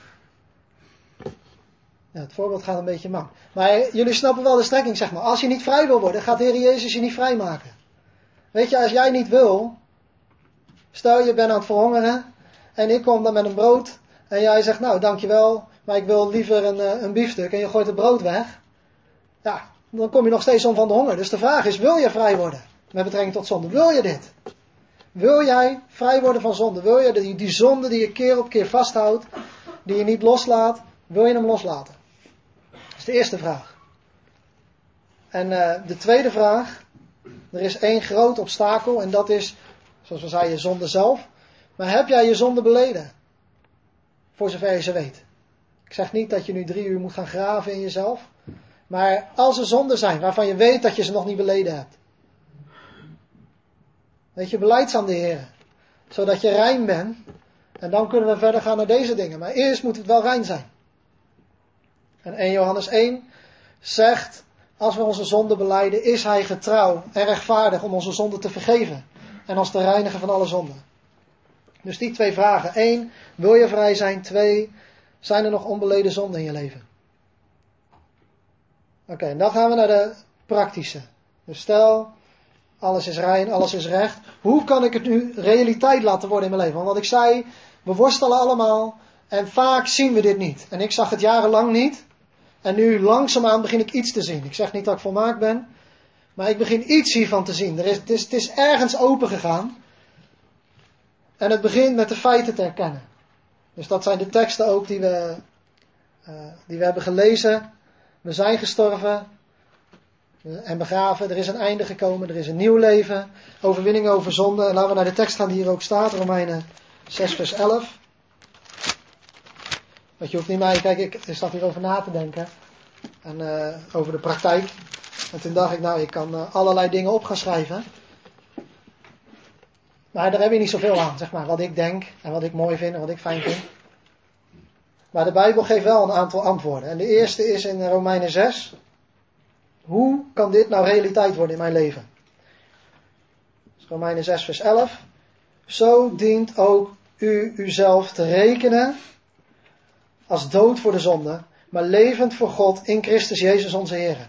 Ja, het voorbeeld gaat een beetje man. Maar jullie snappen wel de strekking, zeg maar. Als je niet vrij wil worden, gaat de Heer Jezus je niet vrijmaken. Weet je, als jij niet wil... Stel, je bent aan het verhongeren. En ik kom dan met een brood. En jij zegt, nou, dankjewel. Maar ik wil liever een, een biefstuk. En je gooit het brood weg. Ja, dan kom je nog steeds om van de honger. Dus de vraag is, wil je vrij worden? Met betrekking tot zonde. Wil je dit? Wil jij vrij worden van zonde? Wil je die, die zonde die je keer op keer vasthoudt, die je niet loslaat, wil je hem loslaten? Dat is de eerste vraag. En uh, de tweede vraag, er is één groot obstakel en dat is, zoals we zeiden, zonde zelf. Maar heb jij je zonde beleden? Voor zover je ze weet. Ik zeg niet dat je nu drie uur moet gaan graven in jezelf. Maar als er zonden zijn waarvan je weet dat je ze nog niet beleden hebt. Weet je, beleid ze aan de Heer. Zodat je rein bent. En dan kunnen we verder gaan naar deze dingen. Maar eerst moet het wel rein zijn. En Eerste Johannes één zegt, als we onze zonde belijden, is hij getrouw en rechtvaardig om onze zonde te vergeven. En ons te reinigen van alle zonden. Dus die twee vragen. Eén, wil je vrij zijn? Twee, zijn er nog onbeleden zonden in je leven? Oké, okay, en dan gaan we naar de praktische. Dus stel, alles is rein, alles is recht. Hoe kan ik het nu realiteit laten worden in mijn leven? Want wat ik zei, we worstelen allemaal en vaak zien we dit niet. En ik zag het jarenlang niet. En nu langzaamaan begin ik iets te zien. Ik zeg niet dat ik volmaakt ben, maar ik begin iets hiervan te zien. Er is, het, is, het is ergens open gegaan. En het begint met de feiten te erkennen. Dus dat zijn de teksten ook die we, uh, die we hebben gelezen. We zijn gestorven en begraven. Er is een einde gekomen. Er is een nieuw leven. Overwinning over zonde. En laten we naar de tekst gaan die hier ook staat. Romeinen zes vers elf. Want je hoeft niet mij... Kijk, ik, ik zat hierover na te denken. En uh, over de praktijk. En toen dacht ik, nou, ik kan uh, allerlei dingen op gaan schrijven. Maar daar heb je niet zoveel aan, zeg maar. Wat ik denk en wat ik mooi vind en wat ik fijn vind. Maar de Bijbel geeft wel een aantal antwoorden. En de eerste is in Romeinen zes. Hoe kan dit nou realiteit worden in mijn leven? Dus Romeinen zes vers elf. Zo dient ook u uzelf te rekenen als dood voor de zonde, maar levend voor God in Christus Jezus onze Heer.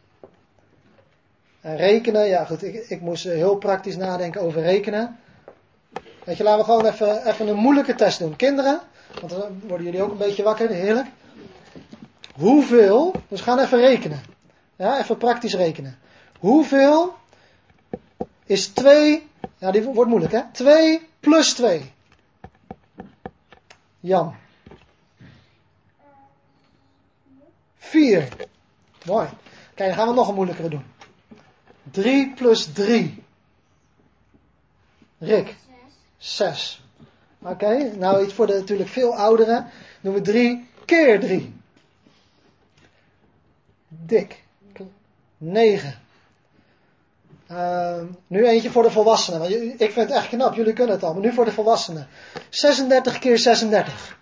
En rekenen, ja goed, ik, ik moest heel praktisch nadenken over rekenen. Weet je, laten we gewoon even, even een moeilijke test doen. Kinderen, want dan worden jullie ook een beetje wakker, heerlijk. Hoeveel, dus we gaan even rekenen. Ja, even praktisch rekenen. Hoeveel is twee, ja die wordt moeilijk hè, twee plus twee. Jan. vier. Mooi. Kijk, dan gaan we nog een moeilijkere doen. drie plus drie. Rick. zes. Oké, okay, nou iets voor de natuurlijk veel ouderen. Doen we drie keer drie. Dick. negen. Uh, nu eentje voor de volwassenen. Want ik vind het echt knap, jullie kunnen het al. Maar nu voor de volwassenen. zesendertig keer zesendertig.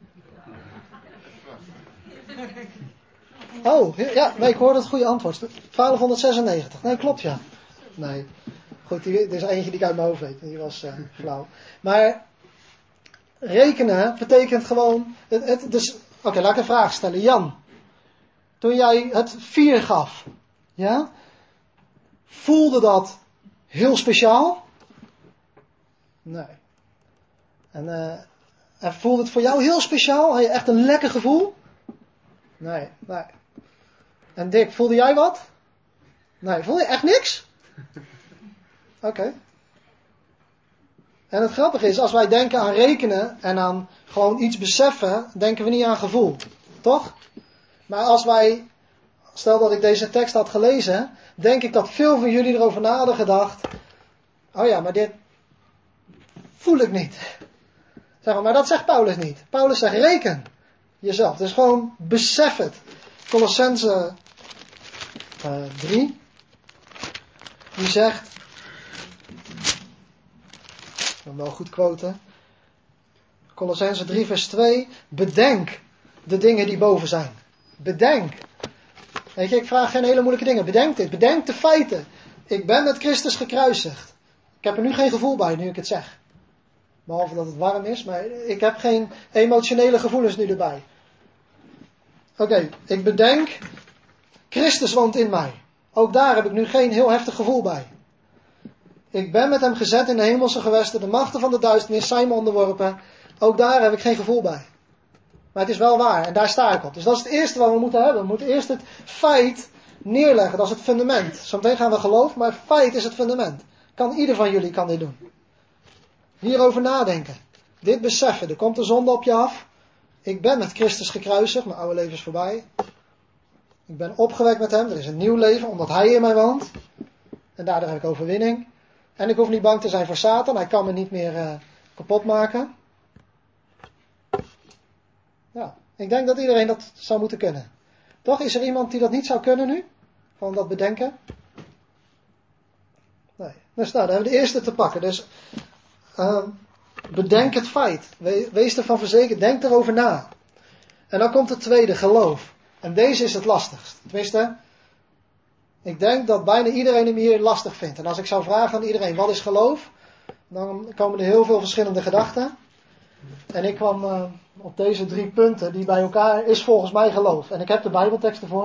Oh, ja, nee, ik hoorde het goede antwoord. twaalfhonderdzesennegentig. Nee, klopt ja. Nee. Goed, dit is eentje die ik uit mijn hoofd weet. Die was uh, flauw. Maar rekenen betekent gewoon... Het, het, dus, Oké, okay, laat ik een vraag stellen. Jan, toen jij het vier gaf, ja, voelde dat heel speciaal? Nee. En, uh, en voelde het voor jou heel speciaal? Had je echt een lekker gevoel? Nee, nee. En Dick, voelde jij wat? Nee, voelde je echt niks? Oké. Okay. En het grappige is, als wij denken aan rekenen en aan gewoon iets beseffen, denken we niet aan gevoel. Toch? Maar als wij, stel dat ik deze tekst had gelezen, denk ik dat veel van jullie erover na hadden gedacht. Oh ja, maar dit voel ik niet. Zeg maar, maar dat zegt Paulus niet. Paulus zegt reken jezelf. Dus gewoon besef het. Colossenzen uh, drie. Die zegt. Ik wil hem wel goed quoten. Colossenzen drie vers twee. Bedenk de dingen die boven zijn. Bedenk. Weet je, ik vraag geen hele moeilijke dingen. Bedenk dit. Bedenk de feiten. Ik ben met Christus gekruisigd. Ik heb er nu geen gevoel bij, nu ik het zeg. Behalve dat het warm is, maar ik heb geen emotionele gevoelens nu erbij. Oké, okay, ik bedenk, Christus woont in mij. Ook daar heb ik nu geen heel heftig gevoel bij. Ik ben met hem gezet in de hemelse gewesten, de machten van de duisternis zijn me onderworpen. Ook daar heb ik geen gevoel bij. Maar het is wel waar en daar sta ik op. Dus dat is het eerste wat we moeten hebben. We moeten eerst het feit neerleggen, dat is het fundament. Zometeen gaan we geloven, maar feit is het fundament. Kan ieder van jullie kan dit doen. Hierover nadenken. Dit beseffen. Er komt de zonde op je af. Ik ben met Christus gekruisigd. Mijn oude leven is voorbij. Ik ben opgewekt met hem. Er is een nieuw leven omdat hij in mij woont. En daardoor heb ik overwinning. En ik hoef niet bang te zijn voor Satan. Hij kan me niet meer uh, kapot maken. Ja, ik denk dat iedereen dat zou moeten kunnen. Toch? Is er iemand die dat niet zou kunnen nu? Van dat bedenken? Nee. Dus nou, dan hebben we de eerste te pakken. Dus uh, bedenk het feit. We, wees ervan verzekerd. Denk erover na. En dan komt het tweede, geloof. En deze is het lastigst. Tenminste, ik denk dat bijna iedereen hem hier lastig vindt. En als ik zou vragen aan iedereen, wat is geloof? Dan komen er heel veel verschillende gedachten. En ik kwam uh, op deze drie punten, die bij elkaar is volgens mij geloof. En ik heb de Bijbelteksten voor.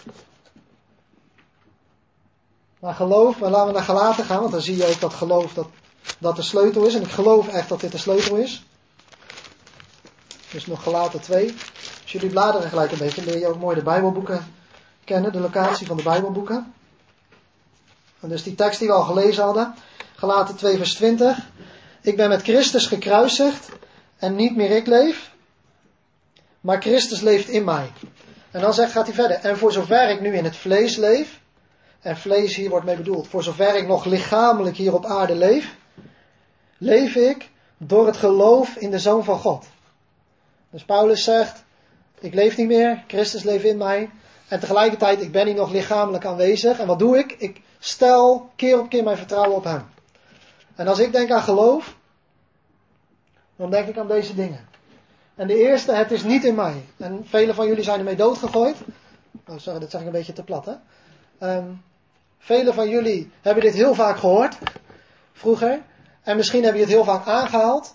Maar geloof, maar laten we naar Galaten gaan, want dan zie je ook dat geloof dat, dat de sleutel is. En ik geloof echt dat dit de sleutel is. Dus nog Galaten twee. Als jullie bladeren gelijk een beetje, leer je ook mooi de Bijbelboeken kennen, de locatie van de Bijbelboeken. En dus die tekst die we al gelezen hadden, Galaten twee vers twintig. Ik ben met Christus gekruisigd en niet meer ik leef, maar Christus leeft in mij. En dan zegt, gaat hij verder. En voor zover ik nu in het vlees leef, en vlees hier wordt mee bedoeld, voor zover ik nog lichamelijk hier op aarde leef, leef ik door het geloof in de Zoon van God. Dus Paulus zegt, ik leef niet meer, Christus leeft in mij. En tegelijkertijd, ik ben hier nog lichamelijk aanwezig. En wat doe ik? Ik stel keer op keer mijn vertrouwen op hem. En als ik denk aan geloof, dan denk ik aan deze dingen. En de eerste, het is niet in mij. En velen van jullie zijn ermee doodgegooid. Oh, sorry, dat zeg ik een beetje te plat, hè. Um, velen van jullie hebben dit heel vaak gehoord. Vroeger. En misschien heb je het heel vaak aangehaald.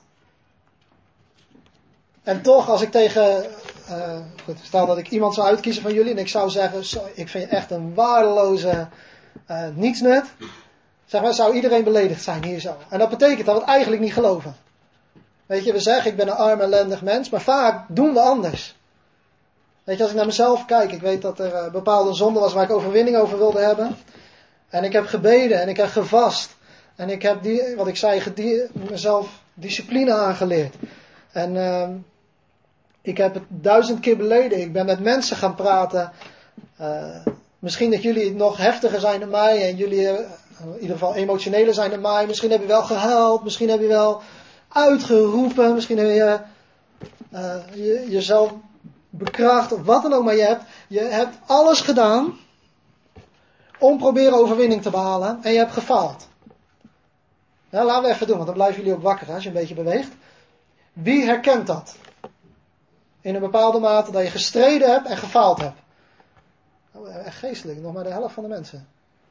En toch, als ik tegen... Uh, goed, stel dat ik iemand zou uitkiezen van jullie. En ik zou zeggen, zo, ik vind je echt een waardeloze uh, nietsnut. Zeg maar, zou iedereen beledigd zijn hier zo. En dat betekent dat we het eigenlijk niet geloven. Weet je, we zeggen, ik ben een arm ellendig mens. Maar vaak doen we anders. Weet je, als ik naar mezelf kijk. Ik weet dat er uh, bepaalde zonde was waar ik overwinning over wilde hebben. En ik heb gebeden en ik heb gevast. En ik heb, die, wat ik zei, gedie, mezelf discipline aangeleerd. En... Uh, Ik heb het duizend keer beleden. Ik ben met mensen gaan praten. Uh, misschien dat jullie nog heftiger zijn dan mij. En jullie uh, in ieder geval emotioneler zijn dan mij. Misschien heb je wel gehuild. Misschien heb je wel uitgeroepen. Misschien heb je, uh, je jezelf bekracht. Of wat dan ook maar je hebt. Je hebt alles gedaan. Om proberen overwinning te behalen. En je hebt gefaald. Ja, laten we even doen. Want dan blijven jullie ook wakker hè, als je een beetje beweegt. Wie herkent dat? In een bepaalde mate dat je gestreden hebt en gefaald hebt. Oh, echt geestelijk, nog maar de helft van de mensen.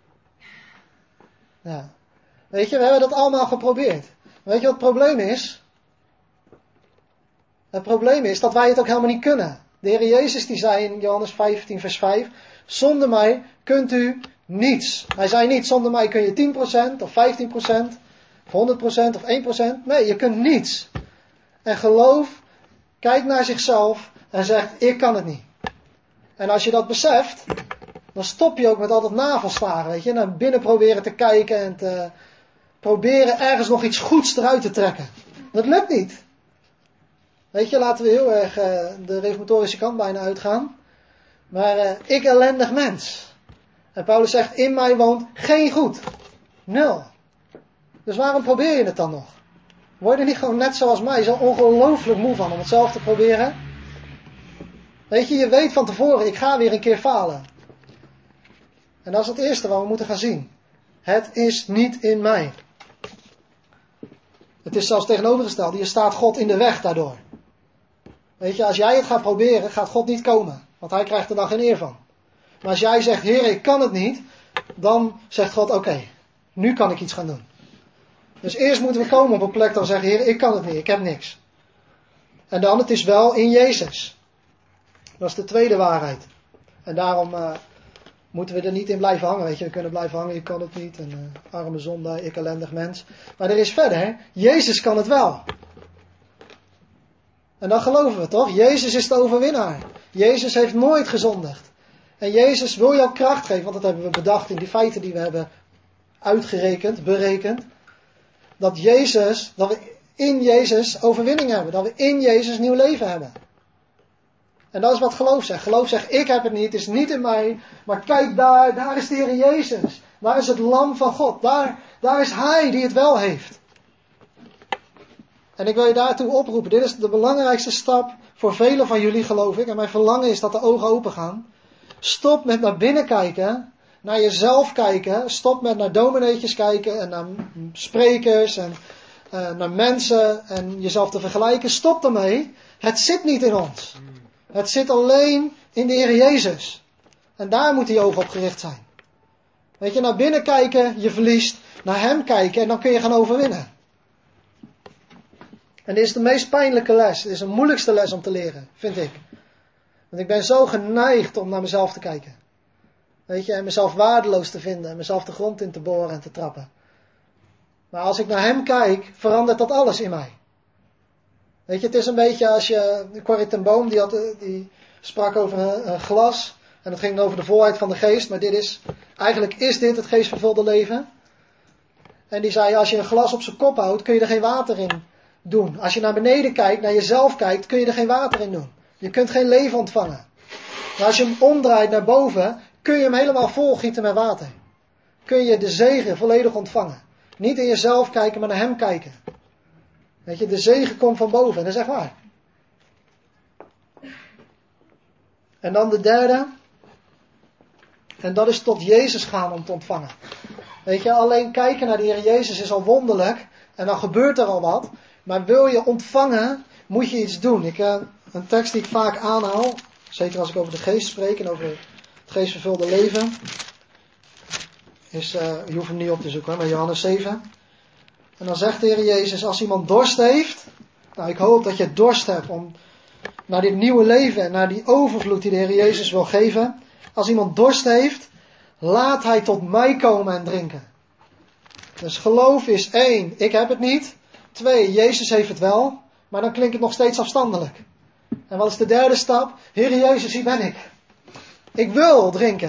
Ja. Weet je, we hebben dat allemaal geprobeerd. Weet je wat het probleem is? Het probleem is dat wij het ook helemaal niet kunnen. De Heer Jezus die zei in Johannes vijftien vers vijf. Zonder mij kunt u niets. Hij zei niet, zonder mij kun je tien procent of vijftien procent of honderd procent of één procent. Nee, je kunt niets. En geloof... Kijk naar zichzelf en zegt, ik kan het niet. En als je dat beseft, dan stop je ook met altijd navelslagen, weet je. Naar binnen proberen te kijken en te, proberen ergens nog iets goeds eruit te trekken. Dat lukt niet. Weet je, laten we heel erg uh, de reformatorische kant bijna uitgaan. Maar uh, ik ellendig mens. En Paulus zegt, in mij woont geen goed. Nul. Dus waarom probeer je het dan nog? Word je niet gewoon net zoals mij zo ongelooflijk moe van om het zelf te proberen? Weet je, je weet van tevoren, ik ga weer een keer falen. En dat is het eerste wat we moeten gaan zien. Het is niet in mij. Het is zelfs tegenovergesteld. Hier staat God in de weg daardoor. Weet je, als jij het gaat proberen, gaat God niet komen. Want hij krijgt er dan geen eer van. Maar als jij zegt, Heer, ik kan het niet. Dan zegt God, oké, okay, nu kan ik iets gaan doen. Dus eerst moeten we komen op een plek dat we zeggen, Heer, ik kan het niet, ik heb niks. En dan, het is wel in Jezus. Dat is de tweede waarheid. En daarom uh, moeten we er niet in blijven hangen. Weet je, we kunnen blijven hangen, ik kan het niet. En uh, arme zondaar, ik ellendig mens. Maar er is verder, hè? Jezus kan het wel. En dan geloven we toch? Jezus is de overwinnaar. Jezus heeft nooit gezondigd. En Jezus wil jou kracht geven, want dat hebben we bedacht in die feiten die we hebben uitgerekend, berekend. Dat Jezus, dat we in Jezus overwinning hebben. Dat we in Jezus nieuw leven hebben. En dat is wat geloof zegt. Geloof zegt, ik heb het niet, het is niet in mij. Maar kijk daar, daar is de Heer Jezus. Daar is het lam van God. Daar, daar is Hij die het wel heeft. En ik wil je daartoe oproepen. Dit is de belangrijkste stap voor velen van jullie, geloof ik. En mijn verlangen is dat de ogen open gaan. Stop met naar binnen kijken. Naar jezelf kijken. Stop met naar domineetjes kijken. En naar sprekers. En uh, naar mensen. En jezelf te vergelijken. Stop daarmee. Het zit niet in ons. Het zit alleen in de Heer Jezus. En daar moet die ogen op gericht zijn. Weet je, naar binnen kijken, je verliest. Naar Hem kijken en dan kun je gaan overwinnen. En dit is de meest pijnlijke les. Dit is de moeilijkste les om te leren, vind ik. Want ik ben zo geneigd om naar mezelf te kijken. Weet je, en mezelf waardeloos te vinden. En mezelf de grond in te boren en te trappen. Maar als ik naar Hem kijk, verandert dat alles in mij. Weet je, het is een beetje als je... Corrie ten Boom, die, had, die sprak over een, een glas. En het ging over de volheid van de geest. Maar dit is... Eigenlijk is dit het geestvervulde leven. En die zei, als je een glas op zijn kop houdt, kun je er geen water in doen. Als je naar beneden kijkt, naar jezelf kijkt, kun je er geen water in doen. Je kunt geen leven ontvangen. Maar als je hem omdraait naar boven, kun je hem helemaal volgieten met water. Kun je de zegen volledig ontvangen. Niet in jezelf kijken, maar naar Hem kijken. Weet je, de zegen komt van boven. En dat is echt waar. En dan de derde. En dat is tot Jezus gaan om te ontvangen. Weet je, alleen kijken naar de Heer Jezus is al wonderlijk. En dan gebeurt er al wat. Maar wil je ontvangen, moet je iets doen. Ik, uh, een tekst die ik vaak aanhaal. Zeker als ik over de geest spreek en over het geestvervulde leven. Is, uh, je hoeft hem niet op te zoeken, maar Johannes zeven. En dan zegt de Heer Jezus, als iemand dorst heeft. Nou, ik hoop dat je dorst hebt om naar dit nieuwe leven en naar die overvloed die de Heer Jezus wil geven. Als iemand dorst heeft, laat hij tot mij komen en drinken. Dus geloof is één, ik heb het niet. Twee, Jezus heeft het wel. Maar dan klinkt het nog steeds afstandelijk. En wat is de derde stap? Heer Jezus, hier ben ik. Ik wil drinken.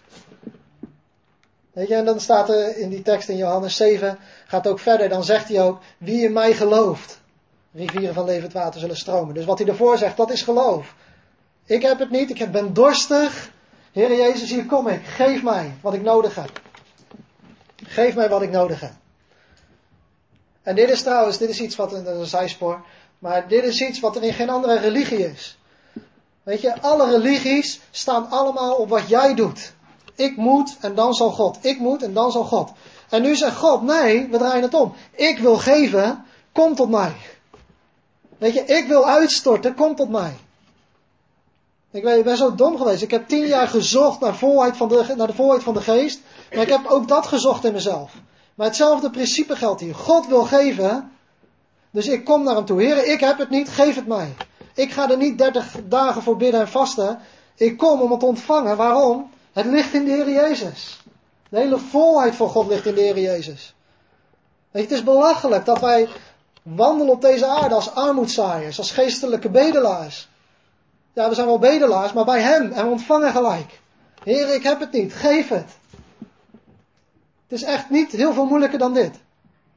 Weet je, en dan staat er in die tekst in Johannes zeven, gaat ook verder, dan zegt hij ook, wie in mij gelooft, rivieren van levend water zullen stromen. Dus wat hij ervoor zegt, dat is geloof. Ik heb het niet, ik ben dorstig. Heer Jezus, hier kom ik. Geef mij wat ik nodig heb. Geef mij wat ik nodig heb. En dit is trouwens, dit is iets wat, dat is een zijspoor, maar dit is iets wat er in geen andere religie is. Weet je, alle religies staan allemaal op wat jij doet. Ik moet en dan zal God. Ik moet en dan zal God. En nu zegt God, nee, we draaien het om. Ik wil geven, kom tot mij. Weet je, ik wil uitstorten, kom tot mij. Ik, weet, ik ben zo dom geweest. Ik heb tien jaar gezocht naar, volheid van de, naar de volheid van de geest. Maar ik heb ook dat gezocht in mezelf. Maar hetzelfde principe geldt hier. God wil geven. Dus ik kom naar hem toe. Heer, ik heb het niet, geef het mij. Ik ga er niet dertig dagen voor bidden en vasten. Ik kom om het te ontvangen. Waarom? Het ligt in de Heer Jezus. De hele volheid van God ligt in de Heer Jezus. Weet je, het is belachelijk dat wij wandelen op deze aarde als armoedzaaiers, als geestelijke bedelaars. Ja, we zijn wel bedelaars, maar bij Hem en we ontvangen gelijk. Heer, ik heb het niet, geef het. Het is echt niet heel veel moeilijker dan dit.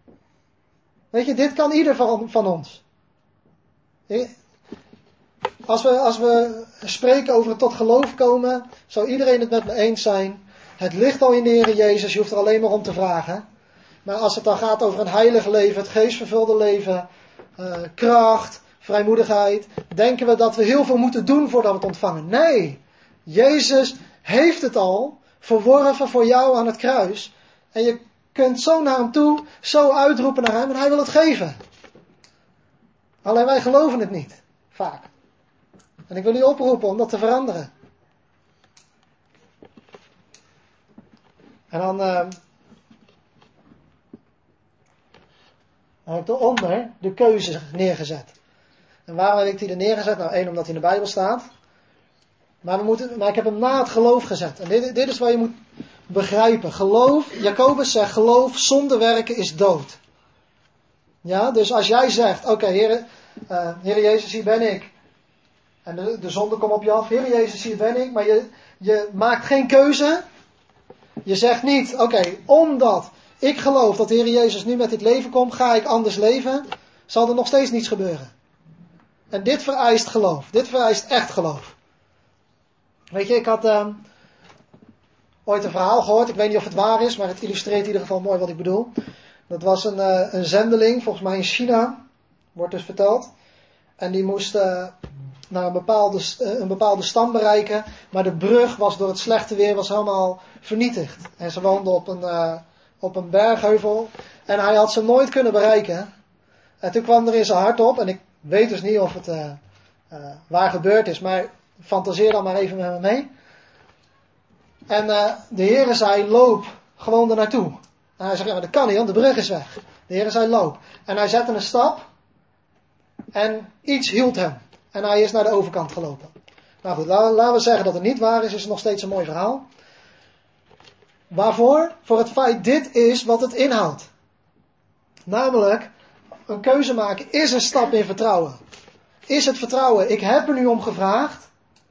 Weet je, dit kan ieder van, van ons. Als we, als we spreken over het tot geloof komen, zou iedereen het met me eens zijn. Het ligt al in de Heer Jezus, je hoeft er alleen maar om te vragen. Maar als het dan gaat over een heilig leven, het geestvervulde leven, uh, kracht, vrijmoedigheid, denken we dat we heel veel moeten doen voordat we het ontvangen. Nee, Jezus heeft het al verworven voor jou aan het kruis. En je kunt zo naar hem toe, zo uitroepen naar hem en hij wil het geven. Alleen wij geloven het niet, vaak. En ik wil u oproepen om dat te veranderen. En dan uh, heb ik eronder de keuze neergezet. En waarom heb ik die er neergezet? Nou, één, omdat hij in de Bijbel staat. Maar, we moeten, maar ik heb hem na het geloof gezet. En dit, dit is wat je moet begrijpen. Geloof, Jacobus zegt, geloof zonder werken is dood. Ja, dus als jij zegt, oké, okay, Heer, uh, Heer Jezus, hier ben ik. En de, de zonde komt op je af. Heer Jezus, hier ben ik. Maar je, je maakt geen keuze. Je zegt niet, oké, okay, omdat ik geloof dat de Heer Jezus nu met dit leven komt, ga ik anders leven. Zal er nog steeds niets gebeuren. En dit vereist geloof. Dit vereist echt geloof. Weet je, ik had uh, ooit een verhaal gehoord. Ik weet niet of het waar is, maar het illustreert in ieder geval mooi wat ik bedoel. Dat was een, uh, een zendeling, volgens mij in China, wordt dus verteld. En die moest uh, naar een bepaalde, uh, een bepaalde stam bereiken. Maar de brug was door het slechte weer was helemaal vernietigd. En ze woonden op een, uh, op een bergheuvel. En hij had ze nooit kunnen bereiken. En toen kwam er in zijn hart op. En ik weet dus niet of het uh, uh, waar gebeurd is. Maar fantaseer dan maar even met me mee. En uh, de Heere zei, loop gewoon er naartoe. En hij zegt, ja, maar dat kan niet, want de brug is weg. De Heere zei, loop. En hij zette een stap. En iets hield hem. En hij is naar de overkant gelopen. Nou goed, laten we zeggen dat het niet waar is. Is het nog steeds een mooi verhaal. Waarvoor? Voor het feit, dit is wat het inhoudt. Namelijk, een keuze maken is een stap in vertrouwen. Is het vertrouwen, ik heb er nu om gevraagd.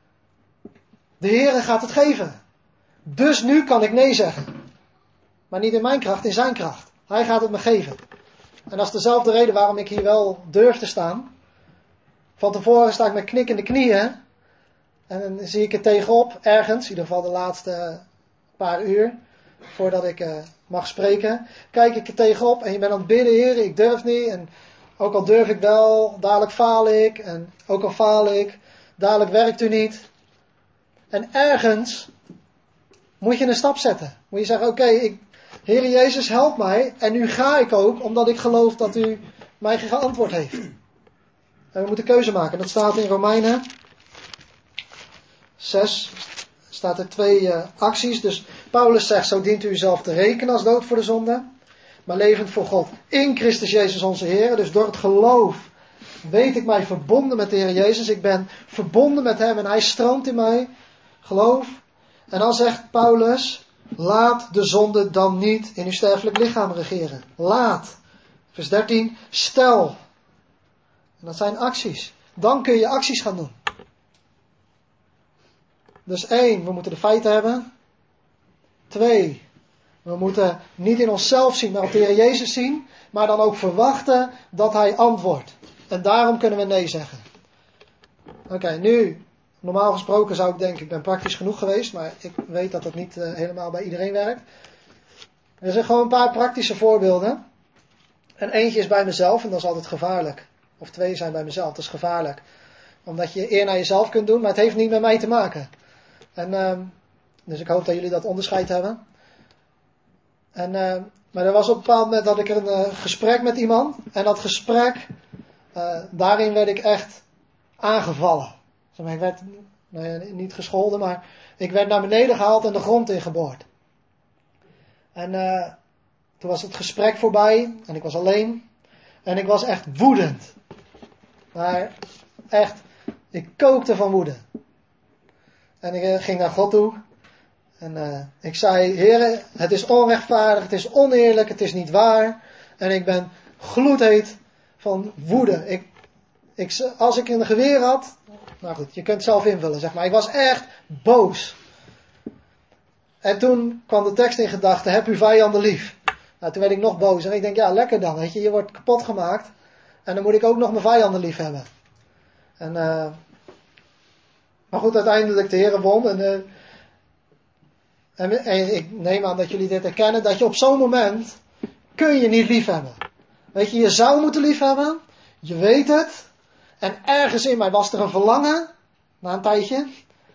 De Heere gaat het geven. Dus nu kan ik nee zeggen. Maar niet in mijn kracht, in zijn kracht. Hij gaat het me geven. En dat is dezelfde reden waarom ik hier wel durf te staan. Van tevoren sta ik met knikkende knieën. En dan zie ik er tegenop, ergens, in ieder geval de laatste paar uur, voordat ik uh, mag spreken. Kijk ik er tegenop en je bent aan het bidden, Heer, ik durf niet. En ook al durf ik wel, dadelijk faal ik. En ook al faal ik, dadelijk werkt u niet. En ergens moet je een stap zetten. Moet je zeggen, oké, okay, Heer Jezus, help mij. En nu ga ik ook, omdat ik geloof dat u mij geantwoord heeft. En we moeten keuze maken. Dat staat in Romeinen zes. Staat er twee uh, acties. Dus Paulus zegt, zo dient u uzelf te rekenen als dood voor de zonde. Maar levend voor God. In Christus Jezus onze Heer. Dus door het geloof weet ik mij verbonden met de Heer Jezus. Ik ben verbonden met hem en hij stroomt in mij. Geloof. En dan zegt Paulus, laat de zonde dan niet in uw sterfelijk lichaam regeren. Laat. Vers dertien, stel. En dat zijn acties. Dan kun je acties gaan doen. Dus één, we moeten de feiten hebben. Twee, we moeten niet in onszelf zien, maar op de Heer Jezus zien. Maar dan ook verwachten dat hij antwoordt. En daarom kunnen we nee zeggen. Oké, okay, nu, normaal gesproken zou ik denken, ik ben praktisch genoeg geweest. Maar ik weet dat dat niet uh, helemaal bij iedereen werkt. Er zijn gewoon een paar praktische voorbeelden. En eentje is bij mezelf en dat is altijd gevaarlijk. Of twee zijn bij mezelf, dat is gevaarlijk. Omdat je eer naar jezelf kunt doen, maar het heeft niet met mij te maken. En, uh, dus ik hoop dat jullie dat onderscheid hebben. En, uh, maar er was op een bepaald moment dat ik een uh, gesprek met iemand. En dat gesprek, uh, daarin werd ik echt aangevallen. Zeg maar, ik werd nou ja, niet gescholden, maar ik werd naar beneden gehaald en de grond ingeboord. En uh, toen was het gesprek voorbij en ik was alleen. En ik was echt woedend. Maar echt, ik kookte van woede. En ik uh, ging naar God toe. En uh, ik zei, Heere, het is onrechtvaardig, het is oneerlijk, het is niet waar. En ik ben gloedheet van woede. Ik, ik, als ik een geweer had, nou goed, je kunt het zelf invullen, zeg maar. Ik was echt boos. En toen kwam de tekst in gedachten, heb uw vijanden lief. Nou, toen werd ik nog boos. En ik denk, ja, lekker dan. Weet je, je wordt kapot gemaakt. En dan moet ik ook nog mijn vijanden lief hebben. En, uh, maar goed, uiteindelijk de Heere won. En, uh, en, en ik neem aan dat jullie dit herkennen. Dat je op zo'n moment kun je niet lief hebben. Weet je, je zou moeten lief hebben. Je weet het. En ergens in mij was er een verlangen. Na een tijdje.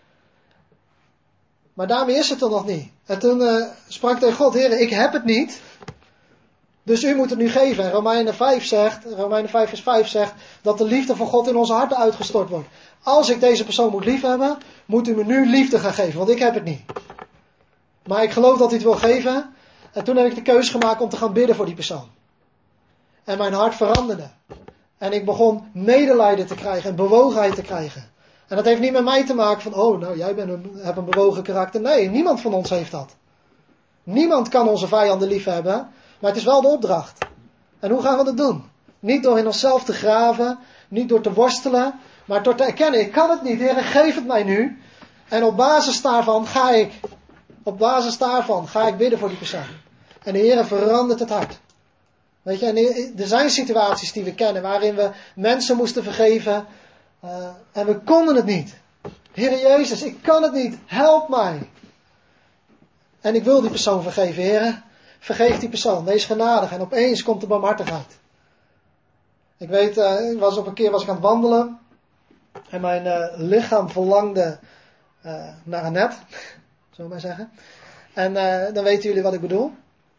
Maar daarmee is het er nog niet. En toen uh, sprak ik tegen God, Heer, ik heb het niet. Dus u moet het nu geven. En Romeinen vijf zegt, Romeinen vijf vers vijf zegt, dat de liefde van God in onze harten uitgestort wordt. Als ik deze persoon moet liefhebben, moet u me nu liefde gaan geven, want ik heb het niet. Maar ik geloof dat u het wil geven. En toen heb ik de keuze gemaakt om te gaan bidden voor die persoon. En mijn hart veranderde. En ik begon medelijden te krijgen en bewogenheid te krijgen. En dat heeft niet met mij te maken van, oh, nou, jij bent een, hebt een bewogen karakter. Nee, niemand van ons heeft dat. Niemand kan onze vijanden lief hebben, maar het is wel de opdracht. En hoe gaan we dat doen? Niet door in onszelf te graven, niet door te worstelen, maar door te erkennen, ik kan het niet, Heer, geef het mij nu. En op basis daarvan ga ik, op basis daarvan ga ik bidden voor die persoon. En de Heer verandert het hart. Weet je, en er zijn situaties die we kennen, waarin we mensen moesten vergeven, uh, en we konden het niet. Heer Jezus, ik kan het niet, help mij. En ik wil die persoon vergeven, Heer. Vergeef die persoon, wees genadig. En opeens komt de barmhartigheid. Ik weet, uh, ik was op een keer was ik aan het wandelen. En mijn uh, lichaam verlangde uh, naar een net. Zullen we maar zeggen. En uh, dan weten jullie wat ik bedoel.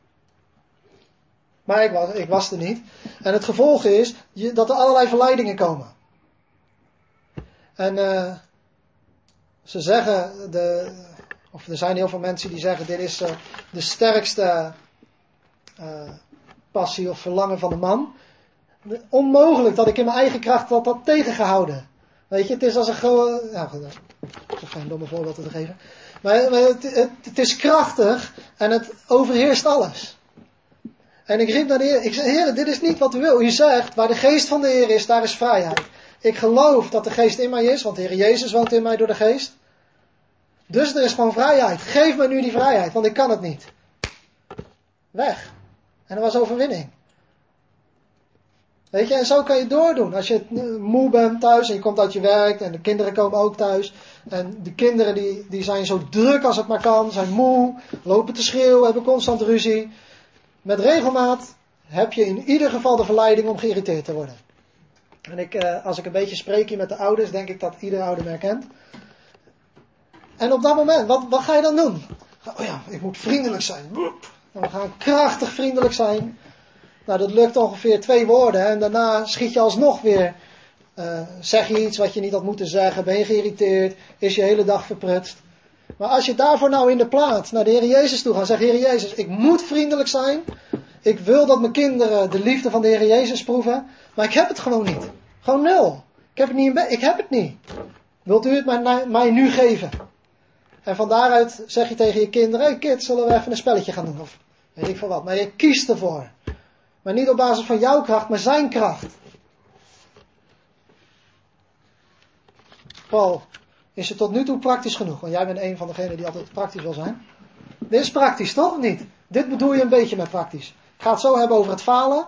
Maar ik was, ik was er niet. En het gevolg is je, dat er allerlei verleidingen komen. En uh, ze zeggen, de, of er zijn heel veel mensen die zeggen, dit is uh, de sterkste uh, passie of verlangen van de man. Onmogelijk dat ik in mijn eigen kracht dat had tegengehouden. Weet je, het is als een gewoon, nou goed, ik hoef geen domme voorbeeld te geven. Maar, maar het, het, het is krachtig en het overheerst alles. En ik riep naar de Heer, ik zei, Heer, dit is niet wat u wil. U zegt, waar de geest van de Heer is, daar is vrijheid. Ik geloof dat de geest in mij is, want de Heer Jezus woont in mij door de geest. Dus er is gewoon vrijheid. Geef me nu die vrijheid, want ik kan het niet. Weg. En er was overwinning. Weet je, en zo kan je doordoen. Als je moe bent thuis en je komt uit je werk en de kinderen komen ook thuis. En de kinderen die, die zijn zo druk als het maar kan, zijn moe, lopen te schreeuwen, hebben constant ruzie. Met regelmaat heb je in ieder geval de verleiding om geïrriteerd te worden. En ik, uh, als ik een beetje spreek hier met de ouders, denk ik dat iedere ouder me herkent. En op dat moment, wat, wat ga je dan doen? Oh ja, ik moet vriendelijk zijn. En we gaan krachtig vriendelijk zijn. Nou, dat lukt ongeveer twee woorden. En daarna schiet je alsnog weer. Uh, zeg je iets wat je niet had moeten zeggen. Ben je geïrriteerd. Is je hele dag verprutst. Maar als je daarvoor nou in de plaats naar de Heer Jezus toe gaat. Zeg, Heer Jezus, ik moet vriendelijk zijn. Ik wil dat mijn kinderen de liefde van de Heer Jezus proeven. Maar ik heb het gewoon niet. Gewoon nul. Ik heb het niet in bed. Ik heb het niet. Wilt u het mij, mij nu geven? En van daaruit zeg je tegen je kinderen. Hé hey kids, zullen we even een spelletje gaan doen? Of weet ik veel wat. Maar je kiest ervoor. Maar niet op basis van jouw kracht, maar zijn kracht. Paul, is het tot nu toe praktisch genoeg? Want jij bent een van degenen die altijd praktisch wil zijn. Dit is praktisch, toch? Of niet? Dit bedoel je een beetje met praktisch. Ik ga het zo hebben over het falen.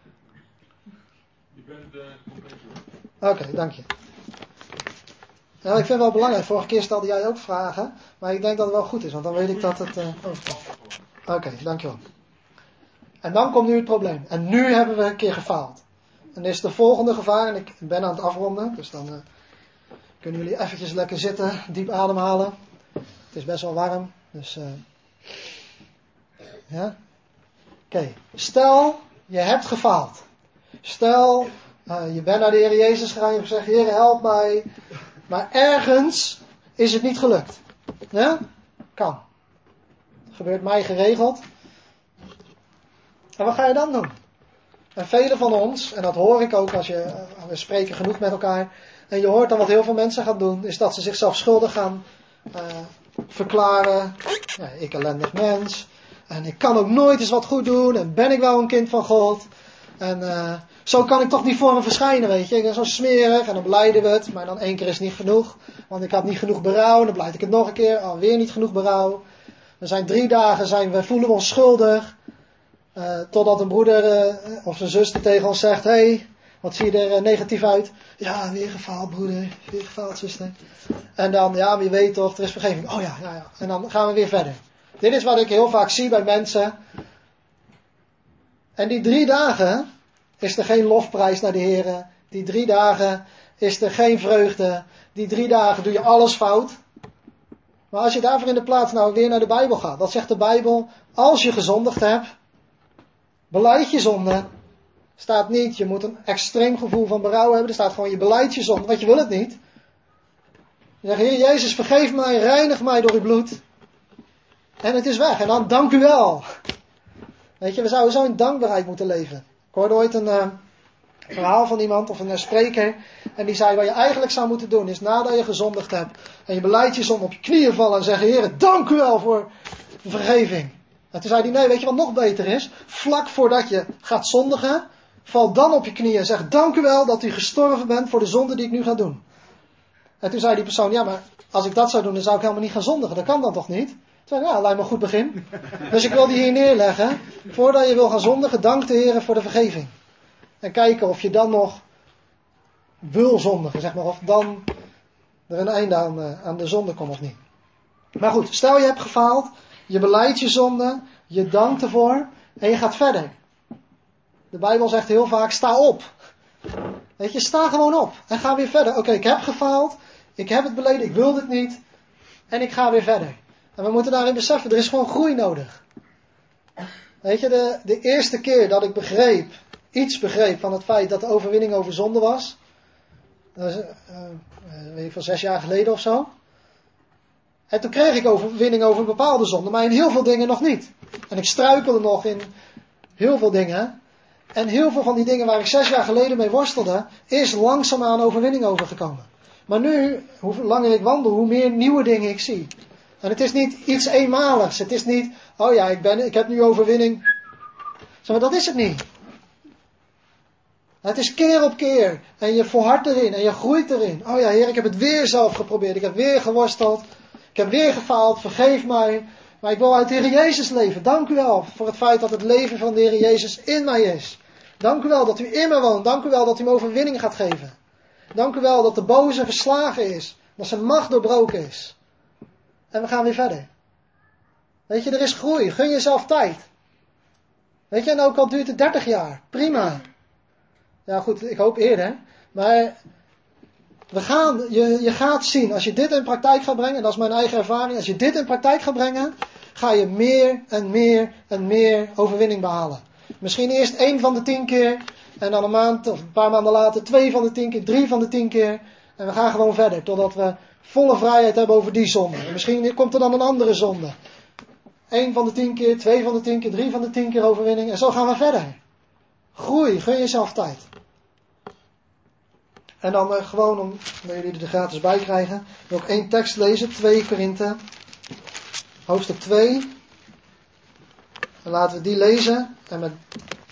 Je bent uh, compleet. Oké, okay, dank je. Nou, ik vind het wel belangrijk. Vorige keer stelde jij ook vragen. Maar ik denk dat het wel goed is, want dan weet ik dat het uh, overkomt. Oké, okay, dankjewel. En dan komt nu het probleem. En nu hebben we een keer gefaald. En dit is de volgende gevaar. En ik ben aan het afronden. Dus dan uh, kunnen jullie eventjes lekker zitten. Diep ademhalen. Het is best wel warm. Dus uh, ja. Oké. Okay. Stel, je hebt gefaald. Stel, uh, je bent naar de Heer Jezus gegaan. Je hebt gezegd, Heer, help mij. Maar ergens is het niet gelukt. Ja? Kan. Dat gebeurt mij geregeld. En wat ga je dan doen? En velen van ons, en dat hoor ik ook als je, we spreken genoeg met elkaar, en je hoort dan wat heel veel mensen gaan doen, is dat ze zichzelf schuldig gaan uh, verklaren. Ja, ik ellendig mens. En ik kan ook nooit eens wat goed doen. En ben ik wel een kind van God. En uh, zo kan ik toch niet voor hem verschijnen, weet je. Ik ben zo smerig en dan belijden we het. Maar dan één keer is niet genoeg. Want ik had niet genoeg berouw. Dan blijf ik het nog een keer. Alweer niet genoeg berouw. We zijn drie dagen, zijn we, voelen we ons schuldig. Uh, totdat een broeder uh, of zijn zuster tegen ons zegt, hé, hey, wat zie je er uh, negatief uit? Ja, weer gefaald broeder, weer gefaald zuster. En dan, ja, wie weet toch, er is vergeving. Oh ja, ja, ja. En dan gaan we weer verder. Dit is wat ik heel vaak zie bij mensen. En die drie dagen is er geen lofprijs naar de Heer. Die drie dagen is er geen vreugde. Die drie dagen doe je alles fout. Maar als je daarvoor in de plaats nou weer naar de Bijbel gaat. Dat zegt de Bijbel, als je gezondigd hebt, belijd je zonde. Staat niet, je moet een extreem gevoel van berouw hebben. Er staat gewoon, je belijd je zonde, want je wil het niet. Je zegt, Heer Jezus, vergeef mij, reinig mij door uw bloed. En het is weg. En dan, dank u wel. Weet je, we zouden zo in dankbaarheid moeten leven. Ik hoorde ooit een uh, verhaal van iemand, of een uh, spreker. En die zei, wat je eigenlijk zou moeten doen, is nadat je gezondigd hebt. En je belijdt je zonde, op je knieën vallen en zeggen, Heer, dank u wel voor de vergeving. En toen zei hij, nee, weet je wat nog beter is? Vlak voordat je gaat zondigen, val dan op je knieën en zeg, dank u wel dat u gestorven bent voor de zonde die ik nu ga doen. En toen zei die persoon, ja, maar als ik dat zou doen, dan zou ik helemaal niet gaan zondigen. Dat kan dan toch niet? Toen zei hij, ja, lijkt me een goed begin. Dus ik wil die hier neerleggen. Voordat je wil gaan zondigen, dank de Heer voor de vergeving. En kijken of je dan nog wil zondigen, zeg maar. Of dan er een einde aan, aan de zonde komt of niet. Maar goed, stel je hebt gefaald. Je belijdt je zonde. Je dankt ervoor. En je gaat verder. De Bijbel zegt heel vaak, sta op. Weet je, sta gewoon op. En ga weer verder. Oké, okay, ik heb gefaald. Ik heb het beleden. Ik wil dit niet. En ik ga weer verder. En we moeten daarin beseffen, er is gewoon groei nodig. Weet je, de, de eerste keer dat ik begreep, iets begreep van het feit dat de overwinning over zonde was. Dat is, uh, uh, weet ik van zes jaar geleden of zo. En toen kreeg ik overwinning over een bepaalde zonde, maar in heel veel dingen nog niet. En ik struikelde nog in heel veel dingen. En heel veel van die dingen waar ik zes jaar geleden mee worstelde, is langzaamaan overwinning overgekomen. Maar nu, hoe langer ik wandel, hoe meer nieuwe dingen ik zie. En het is niet iets eenmaligs. Het is niet, oh ja, ik, ben, ik heb nu overwinning. Zeg maar, dat is het niet. Het is keer op keer. En je volhardt erin en je groeit erin. Oh ja, Heer, ik heb het weer zelf geprobeerd. Ik heb weer geworsteld. Ik heb weer gefaald. Vergeef mij. Maar ik wil uit de Heer Jezus leven. Dank u wel voor het feit dat het leven van de Heer Jezus in mij is. Dank u wel dat u in me woont. Dank u wel dat u me overwinning gaat geven. Dank u wel dat de boze verslagen is. Dat zijn macht doorbroken is. En we gaan weer verder. Weet je, er is groei. Gun jezelf tijd. Weet je, en ook al duurt het dertig jaar. Prima. Ja goed, ik hoop eerder. Maar we gaan, je, je gaat zien, als je dit in praktijk gaat brengen, en dat is mijn eigen ervaring, als je dit in praktijk gaat brengen, ga je meer en meer en meer overwinning behalen. Misschien eerst één van de tien keer, en dan een maand of een paar maanden later twee van de tien keer, drie van de tien keer. En we gaan gewoon verder, totdat we volle vrijheid hebben over die zonde. En misschien komt er dan een andere zonde. Eén van de tien keer, twee van de tien keer, drie van de tien keer overwinning. En zo gaan we verder. Groei, gun jezelf tijd. En dan uh, gewoon, om jullie er gratis bij krijgen, wil ik één tekst lezen. twee Korinthe, hoofdstuk twee. En laten we die lezen. En, met...